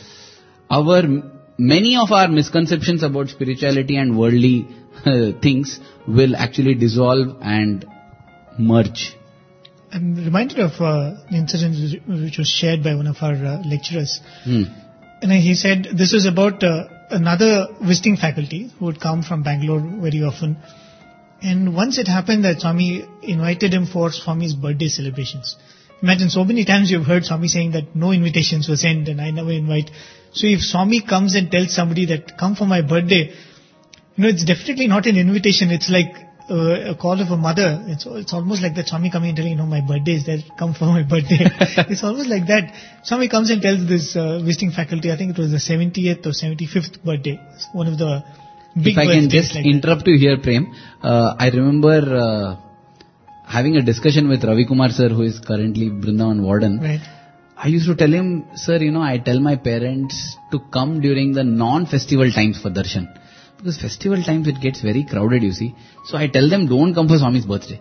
many of our misconceptions about spirituality and worldly things will actually dissolve and merge. I'm reminded of an incident which was shared by one of our lecturers. And he said this was about another visiting faculty who would come from Bangalore very often. And once it happened that Swami invited him for Swami's birthday celebrations. Imagine, so many times you've heard Swami saying that no invitations were sent and I never invite. So if Swami comes and tells somebody that come for my birthday, it's definitely not an invitation. It's like a call of a mother. It's almost like that Swami coming and telling, my birthday is there, come for my birthday. It's almost like that. Swami comes and tells this visiting faculty, I think it was the 70th or 75th birthday. It's one of the big birthdays. If I can just interrupt you here, Prem. I remember having a discussion with Ravi Kumar sir, who is currently Brindavan warden. Right. I used to tell him, sir, I tell my parents to come during the non-festival times for darshan. Because festival times it gets very crowded, you see. So I tell them, don't come for Swami's birthday.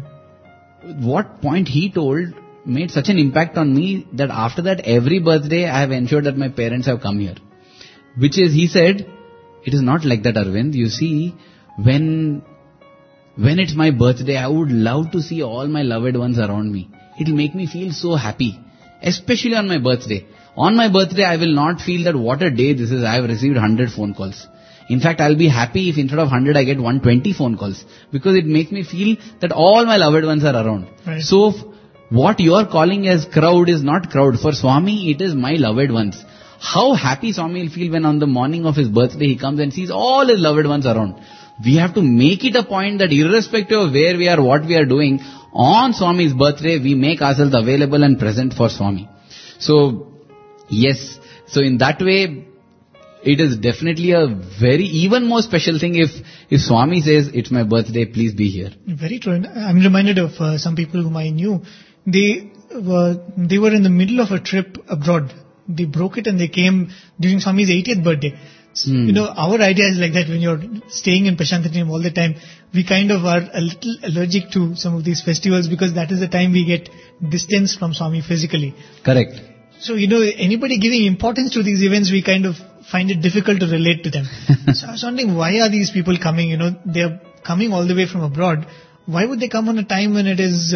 What point he told made such an impact on me that after that, every birthday I have ensured that my parents have come here. Which is, he said, it is not like that, Arvind. You see, when it's my birthday, I would love to see all my loved ones around me. It will make me feel so happy. Especially on my birthday. On my birthday, I will not feel that what a day this is. I have received 100 phone calls. In fact, I'll be happy if instead of 100, I get 120 phone calls. Because it makes me feel that all my loved ones are around. Right. So, what you are calling as crowd is not crowd. For Swami, it is my loved ones. How happy Swami will feel when on the morning of his birthday, he comes and sees all his loved ones around. We have to make it a point that irrespective of where we are, what we are doing, on Swami's birthday, we make ourselves available and present for Swami. So, yes. So, in that way, it is definitely a very, even more special thing if Swami says, it's my birthday, please be here. Very true. And I'm reminded of some people whom I knew. They were in the middle of a trip abroad. They broke it and they came during Swami's 80th birthday. Our idea is like that when you're staying in Prashantiniam all the time, we kind of are a little allergic to some of these festivals because that is the time we get distance from Swami physically. Correct. So, anybody giving importance to these events, we kind of find it difficult to relate to them. So I was wondering, why are these people coming? They're coming all the way from abroad. Why would they come on a time when it is,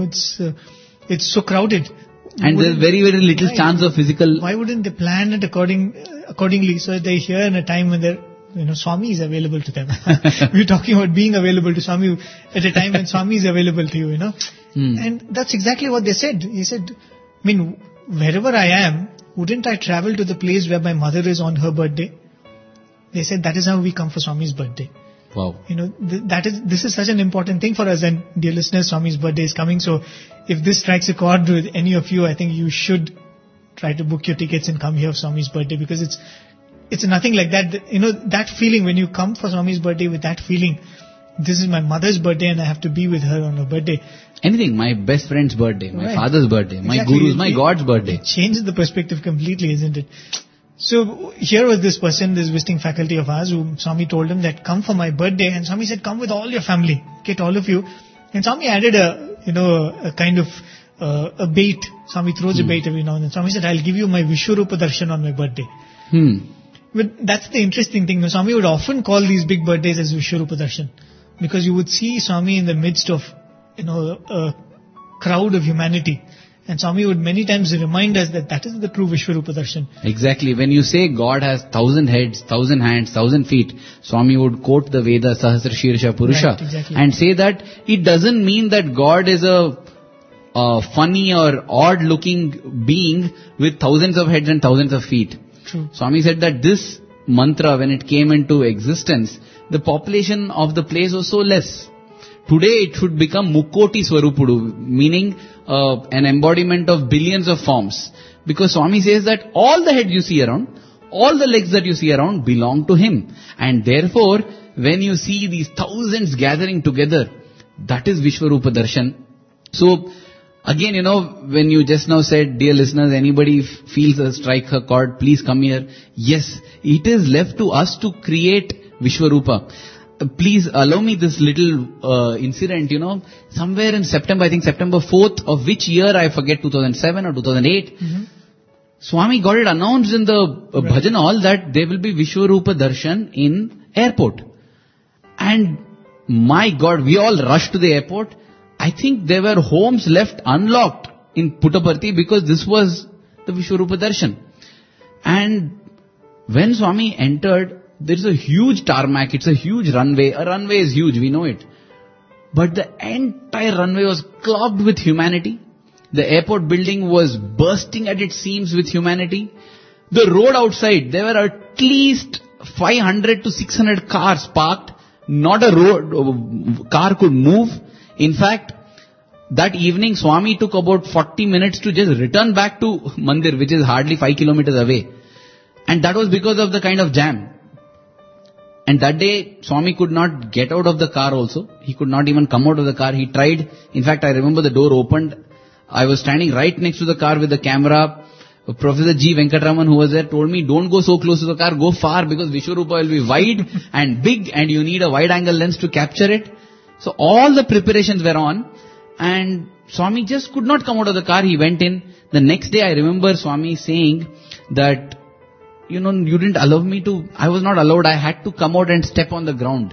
it's so crowded? And there's very, very little chance of physical... Why wouldn't they plan it accordingly so that they're here in a time when Swami is available to them? We're talking about being available to Swami at a time when Swami is available to you, And that's exactly what they said. He said, wherever I am, wouldn't I travel to the place where my mother is on her birthday? They said that is how we come for Swami's birthday. Wow. This is such an important thing for us. And dear listeners, Swami's birthday is coming. So if this strikes a chord with any of you, I think you should try to book your tickets and come here for Swami's birthday, because it's nothing like that. That feeling when you come for Swami's birthday with that feeling, this is my mother's birthday and I have to be with her on her birthday. Anything, my best friend's birthday, my Right. father's birthday, my guru's, my God's birthday. It changes the perspective completely, isn't it? So here was this person, this visiting faculty of ours, who Swami told him that come for my birthday, and Swami said come with all your family, get all of you. And Swami added a kind of a bait. Swami throws a bait every now and then. Swami said, I'll give you my Vishwarupa darshan on my birthday. But that's the interesting thing. Swami would often call these big birthdays as Vishwarupa darshan, because you would see Swami in the midst of a crowd of humanity. And Swami would many times remind us that is the true Vishwarupa Darshan. Exactly. When you say God has 1,000 heads, 1,000 hands, 1,000 feet, Swami would quote the Veda Sahasra Shirsha Purusha Right, exactly. and say that it doesn't mean that God is a funny or odd looking being with thousands of heads and thousands of feet. True. Swami said that this mantra, when it came into existence, the population of the place was so less. Today it should become Mukkoti Swarupudu, meaning an embodiment of billions of forms. Because Swami says that all the heads you see around, all the legs that you see around belong to Him. And therefore, when you see these thousands gathering together, that is Vishwarupa Darshan. So, again, when you just now said, dear listeners, anybody feels a strike a chord, please come here. Yes, it is left to us to create Vishwarupa. Please allow me this little incident, somewhere in September, I think September 4th of which year, I forget, 2007 or 2008, Swami got it announced in the bhajan hall that there will be Vishwarupa Darshan in airport. And my God, we all rushed to the airport. I think there were homes left unlocked in Puttaparthi because this was the Vishwarupa Darshan. And when Swami entered, there is a huge tarmac, it's a huge runway. A runway is huge, we know it. But the entire runway was clogged with humanity. The airport building was bursting at its seams with humanity. The road outside, there were at least 500 to 600 cars parked. Not a car could move. In fact, that evening Swami took about 40 minutes to just return back to Mandir, which is hardly 5 kilometers away. And that was because of the kind of jam. And that day, Swami could not get out of the car also. He could not even come out of the car. He tried. In fact, I remember the door opened. I was standing right next to the car with the camera. Professor G. Venkatraman, who was there, told me, don't go so close to the car, go far because Vishwarupa will be wide and big and you need a wide angle lens to capture it. So all the preparations were on and Swami just could not come out of the car. He went in. The next day I remember Swami saying that, you didn't allow me to, I was not allowed, I had to come out and step on the ground.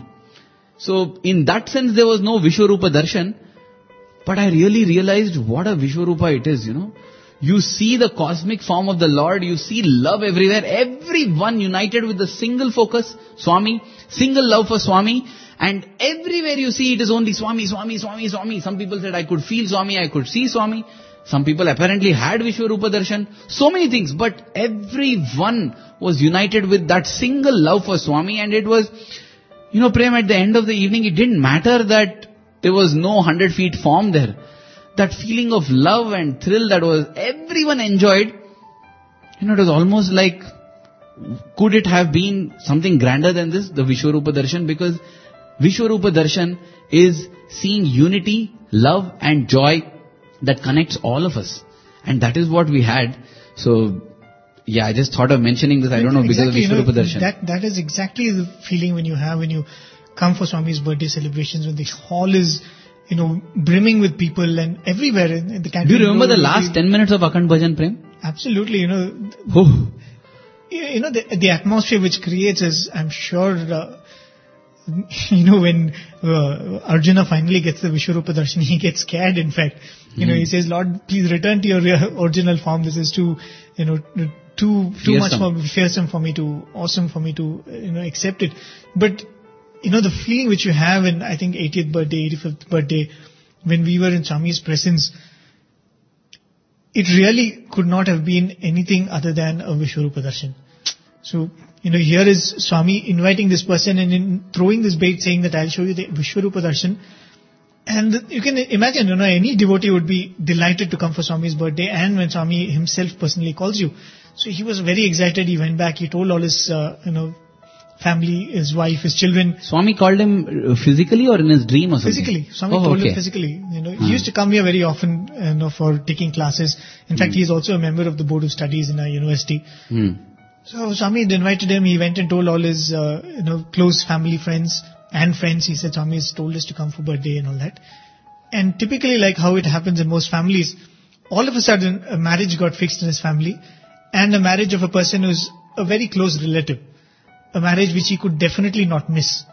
So in that sense there was no Vishwarupa Darshan, but I really realized what a Vishwarupa it is, You see the cosmic form of the Lord, you see love everywhere, everyone united with the single focus, Swami, single love for Swami, and everywhere you see it is only Swami, Swami, Swami, Swami. Some people said I could feel Swami, I could see Swami. Some people apparently had Vishwarupa Darshan. So many things, but everyone was united with that single love for Swami, and it was, Prem, at the end of the evening, it didn't matter that there was no 100 feet form there. That feeling of love and thrill that was everyone enjoyed, it was almost like, could it have been something grander than this, the Vishwarupa Darshan? Because Vishwarupa Darshan is seeing unity, love and joy that connects all of us. And that is what we had. So, I just thought of mentioning this, I don't know, because of Vishwarupa Darshan. That is exactly the feeling when you come for Swami's birthday celebrations, when the hall is, brimming with people and everywhere in the canteen. Do you remember the last 10 minutes of Akhand Bhajan, Prem? Absolutely, Oh. The atmosphere which creates is, I'm sure, when Arjuna finally gets the Vishwarupa Darshan, he gets scared, in fact. He says, Lord, please return to your original form. This is too much more fearsome for me to, awesome for me to, accept it. But, the feeling which you have in, I think, 80th birthday, 85th birthday, when we were in Swami's presence, it really could not have been anything other than a Vishwarupa Darshan. So, here is Swami inviting this person and in throwing this bait saying that I'll show you the Vishwarupa Darshan. And you can imagine, any devotee would be delighted to come for Swami's birthday and when Swami himself personally calls you. So he was very excited. He went back. He told all his, family, his wife, his children. Swami called him physically or in his dream or something? Physically. Swami told him physically. He used to come here very often, for taking classes. In fact, he is also a member of the Board of Studies in our university. So Swami invited him. He went and told all his, close family friends and friends. He said, Swami has told us to come for birthday and all that. And typically, like how it happens in most families, all of a sudden a marriage got fixed in his family, and a marriage of a person who's a very close relative. A marriage which he could definitely not miss.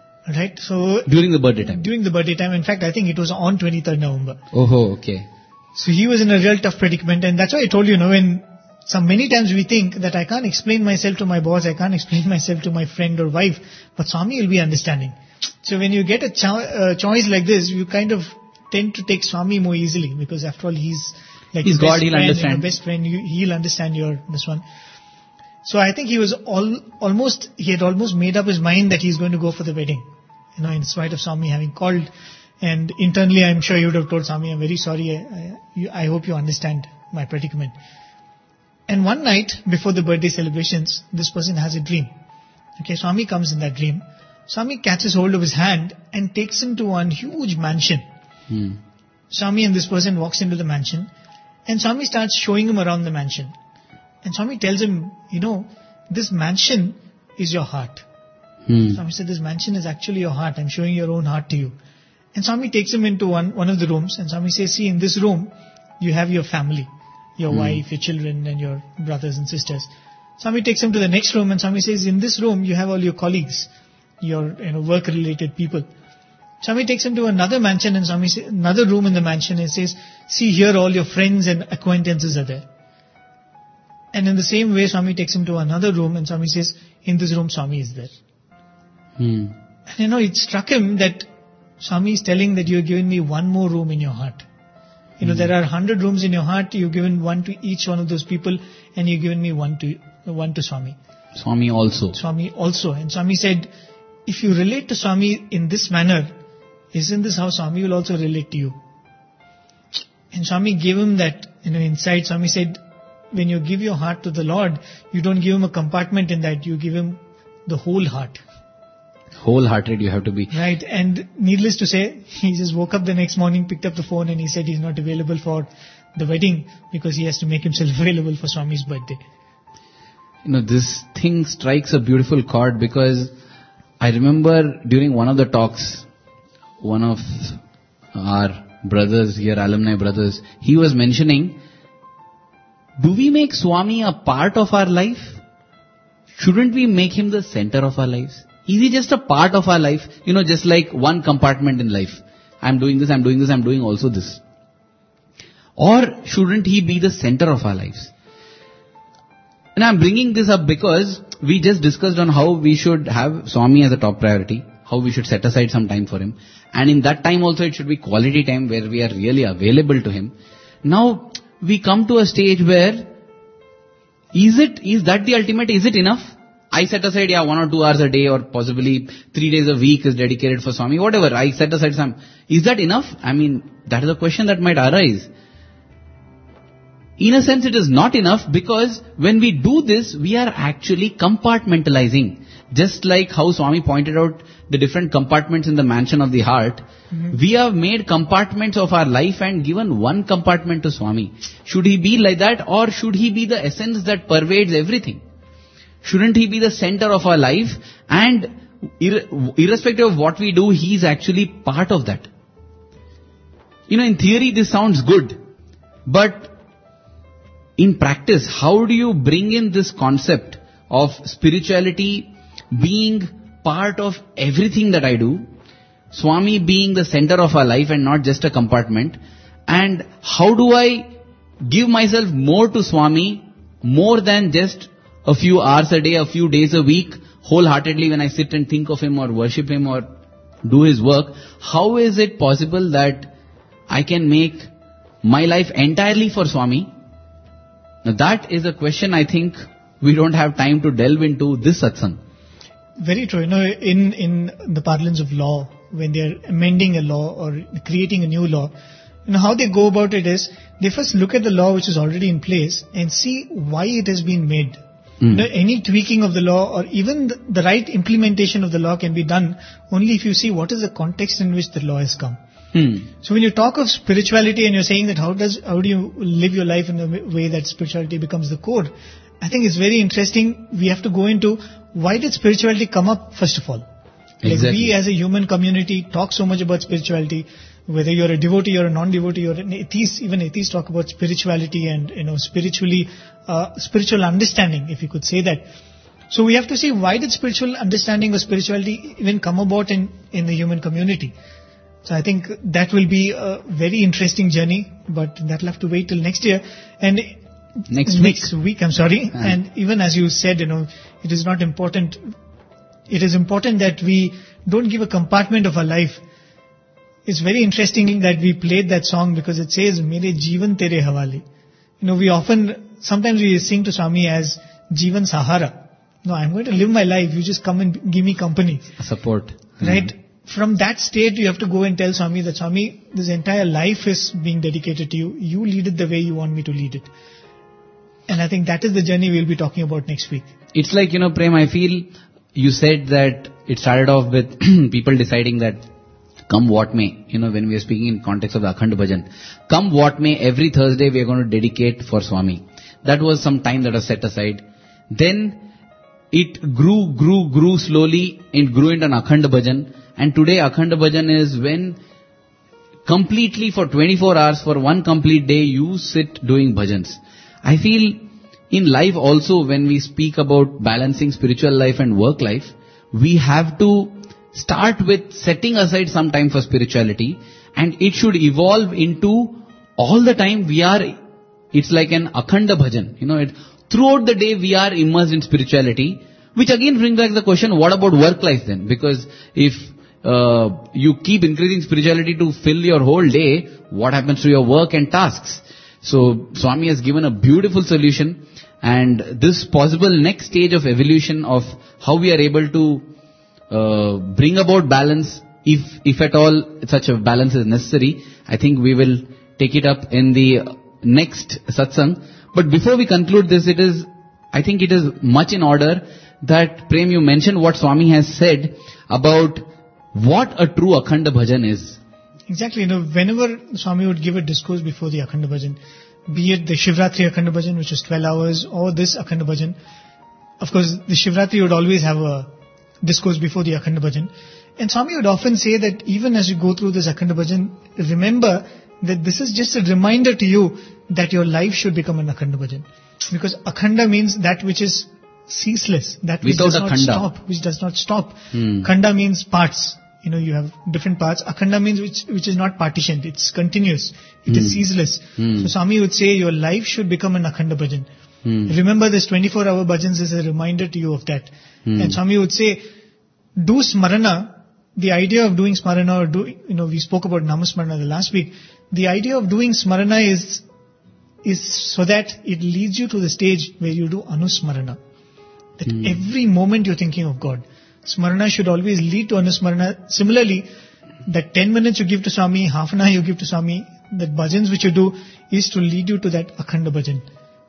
Right? So during the birthday time? During the birthday time. In fact, I think it was on 23rd November. Oh, okay. So he was in a real tough predicament, and that's why I told you, when many times we think that I can't explain myself to my boss, I can't explain myself to my friend or wife, but Swami will be understanding. So when you get a choice like this, you kind of tend to take Swami more easily, because after all, he's like He's your God, best he'll friend, understand. your best friend, he'll understand this one. So I think he was he had almost made up his mind that he's going to go for the wedding, in spite of Swami having called. And internally, I'm sure he would have told Swami, I'm very sorry, I hope you understand my predicament. And one night, before the birthday celebrations, this person has a dream. Okay, Swami comes in that dream. Swami catches hold of his hand and takes him to one huge mansion. Swami and this person walks into the mansion, and Swami starts showing him around the mansion. And Swami tells him, this mansion is your heart. Swami said, this mansion is actually your heart. I'm showing your own heart to you. And Swami takes him into one of the rooms, and Swami says, see, in this room, you have your family, your wife, your children, and your brothers and sisters. Swami takes him to the next room, and Swami says, in this room, you have all your colleagues, your work-related people. Swami takes him to another mansion, and Swami says, another room in the mansion, and says, see, here all your friends and acquaintances are there. And in the same way, Swami takes him to another room, and Swami says, in this room, Swami is there. And it struck him that Swami is telling that you're giving me one more room in your heart. There are 100 rooms in your heart, you've given one to each one of those people, and you've given me one to Swami. Swami also. Swami also. And Swami said, if you relate to Swami in this manner, isn't this how Swami will also relate to you? And Swami gave him that insight. Swami said, when you give your heart to the Lord, you don't give him a compartment in that, you give him the whole heart. Wholehearted you have to be. Right, and needless to say, he just woke up the next morning, picked up the phone, and he said he's not available for the wedding because he has to make himself available for Swami's birthday. This thing strikes a beautiful chord, because I remember during one of the talks, one of our brothers here, alumni brothers, he was mentioning, do we make Swami a part of our life? Shouldn't we make him the center of our lives? Is he just a part of our life? Just like one compartment in life. I'm doing this, I'm doing also this. Or shouldn't he be the center of our lives? And I'm bringing this up because we just discussed on how we should have Swami as a top priority, how we should set aside some time for him. And in that time also it should be quality time where we are really available to him. Now we come to a stage where, is that the ultimate? Is it enough? I set aside 1 or 2 hours a day, or possibly 3 days a week is dedicated for Swami, whatever. I set aside some. Is that enough? That is a question that might arise. In a sense, it is not enough, because when we do this, we are actually compartmentalizing. Just like how Swami pointed out the different compartments in the mansion of the heart, we have made compartments of our life and given one compartment to Swami. Should he be like that, or should he be the essence that pervades everything? Shouldn't he be the center of our life, and irrespective of what we do, he is actually part of that? In theory this sounds good, but in practice, how do you bring in this concept of spirituality being part of everything that I do, Swami being the center of our life and not just a compartment, and how do I give myself more to Swami, more than just a few hours a day, a few days a week, wholeheartedly when I sit and think of him or worship him or do his work? How is it possible that I can make my life entirely for Swami? Now that is a question I think we don't have time to delve into this satsang. Very true. In the parlance of law, when they are amending a law or creating a new law, how they go about it is, they first look at the law which is already in place and see why it has been made. Any tweaking of the law or even the right implementation of the law can be done only if you see what is the context in which the law has come. So when you talk of spirituality and you're saying that how do you live your life in a way that spirituality becomes the core, I think it's very interesting. We have to go into why did spirituality come up first of all. Like we as a human community talk so much about spirituality, whether you're a devotee or a non-devotee or an atheist, even atheists talk about spirituality and spiritual understanding, if you could say that. So we have to see why did spiritual understanding or spirituality even come about in the human community. So I think that will be a very interesting journey, but that'll have to wait till next year. And Next week. I'm sorry. And even as you said, it is not important. It is important that we don't give a compartment of our life. It's very interesting that we played that song because it says, Mere Jeevan Tere Hawale. Sometimes we sing to Swami as Jeevan Sahara. No, I'm going to live my life. You just come and give me company. Support. Right? From that state, you have to go and tell Swami that, Swami, this entire life is being dedicated to you. You lead it the way you want me to lead it. And I think that is the journey we'll be talking about next week. It's like, Prem, I feel you said that it started off with people deciding that come what may, when we are speaking in context of the Akhand Bhajan, come what may, every Thursday we are going to dedicate for Swami. That was some time that was set aside. Then it grew slowly. It grew into an Akhand Bhajan. And today Akhand Bhajan is when completely for 24 hours, for one complete day, you sit doing bhajans. I feel in life also, when we speak about balancing spiritual life and work life, we have to start with setting aside some time for spirituality, and it should evolve into all the time it's like an Akhanda Bhajan. Throughout the day we are immersed in spirituality, which again brings back the question, what about work life then? Because if you keep increasing spirituality to fill your whole day, what happens to your work and tasks? So Swami has given a beautiful solution, and this possible next stage of evolution of how we are able to bring about balance, if at all such a balance is necessary, I think we will take it up in the next satsang. But before we conclude this, I think it is much in order that, Prem, you mentioned what Swami has said about what a true Akhanda Bhajan is. Exactly. Whenever Swami would give a discourse before the Akhanda Bhajan, be it the Shivratri Akhanda Bhajan, which is 12 hours, or this Akhanda Bhajan, of course, the Shivratri would always have a discourse before the Akhanda Bhajan. And Swami would often say that even as you go through this Akhanda Bhajan, remember that this is just a reminder to you that your life should become an Akhanda Bhajan. Because Akhanda means that which is ceaseless, that which does not stop. Khanda means parts. You have different parts. Akhanda means which is not partitioned. It's continuous. It is ceaseless. So Swami would say your life should become an Akhanda Bhajan. Remember, this 24-hour bhajans is a reminder to you of that. And Swami would say, do smarana. The idea of doing smarana, or we spoke about namasmarana the last week. The idea of doing smarana is so that it leads you to the stage where you do anusmarana. That every moment you're thinking of God. Smarana should always lead to anusmarana. Similarly, that 10 minutes you give to Swami, half an hour you give to Swami, that bhajans which you do is to lead you to that Akhanda Bhajan.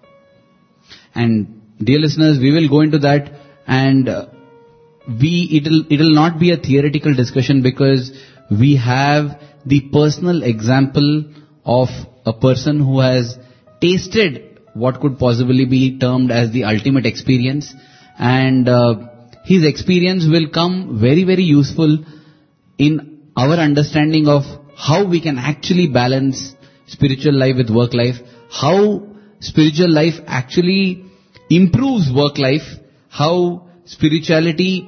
And dear listeners, we will go into that, and it'll not be a theoretical discussion, because we have the personal example of a person who has tasted what could possibly be termed as the ultimate experience, and his experience will come very, very useful in our understanding of how we can actually balance spiritual life with work life, how spiritual life actually improves work life, how spirituality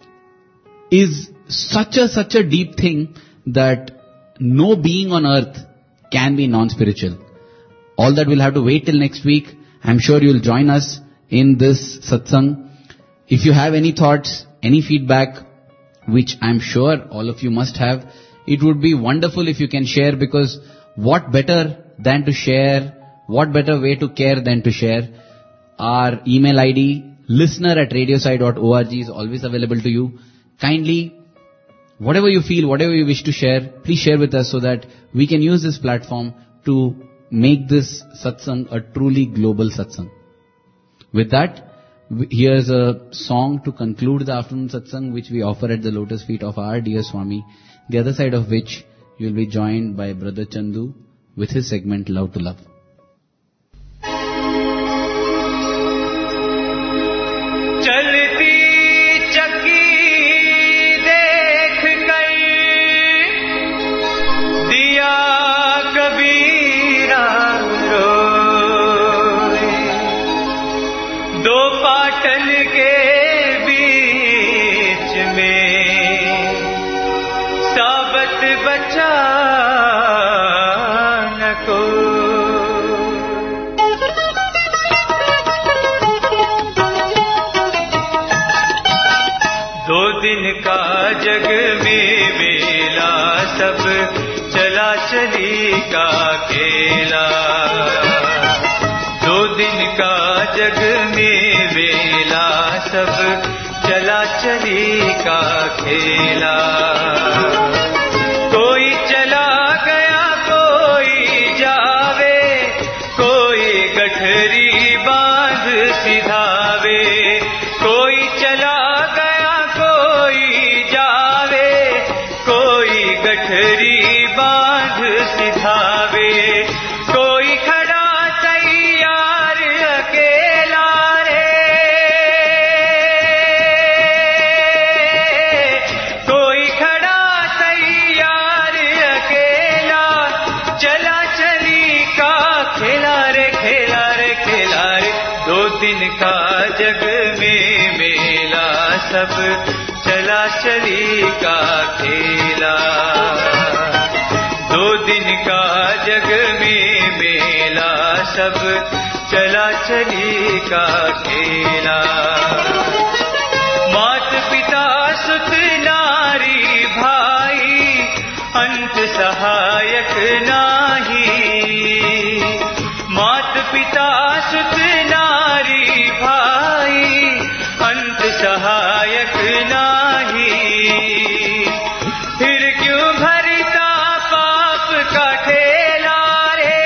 is such a deep thing that no being on earth can be non-spiritual. All that we'll have to wait till next week. I'm sure you'll join us in this satsang. If you have any thoughts, any feedback, which I'm sure all of you must have, it would be wonderful if you can share, because what better than to share, what better way to care than to share. Our email ID, listener@radiosai.org, is always available to you. Kindly, whatever you feel, whatever you wish to share, please share with us so that we can use this platform to make this satsang a truly global satsang. With that, here's a song to conclude the afternoon satsang, which we offer at the lotus feet of our dear Swami, the other side of which you'll be joined by Brother Chandu with his segment Love to Love. बच पहचान को। दो दिन का जग में मेला, सब चला चली का खेला। दो दिन का जग में मेला, सब चला चली का खेला। कोई चला गया कोई जावे, कोई गठरी बांध सिधावे। कोई चला गया कोई जावे, कोई गठरी बांध सिधावे। कोई खड़ा तैयार अकेला रे, कोई खड़ा तैयार अकेला। चला चली का खेला रे, खेला रे, खेला रे। दो दिन का जग में मेला, सब चला चली का खेला। दो दिन का जग में मेला, सब चला चली का खेला। मात पिता सुत नारी भाई, अंत सहायक नाही। मात पिता सुत नारी भाई, अंत सहायक नाही। फिर क्यों भरता पाप का ठेला रे,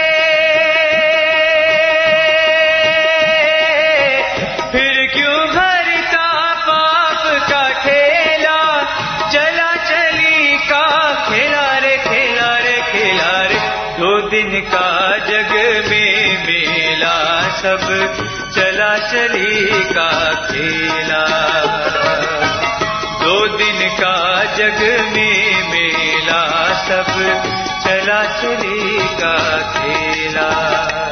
फिर क्यों भरता पाप का ठेला। चला चली का खेला रे, खेला रे, खेला रे। दो दिन का जग में मेला, सब चला चली का खेला। दो दिन का जग में मेला, सब चला चली का खेला।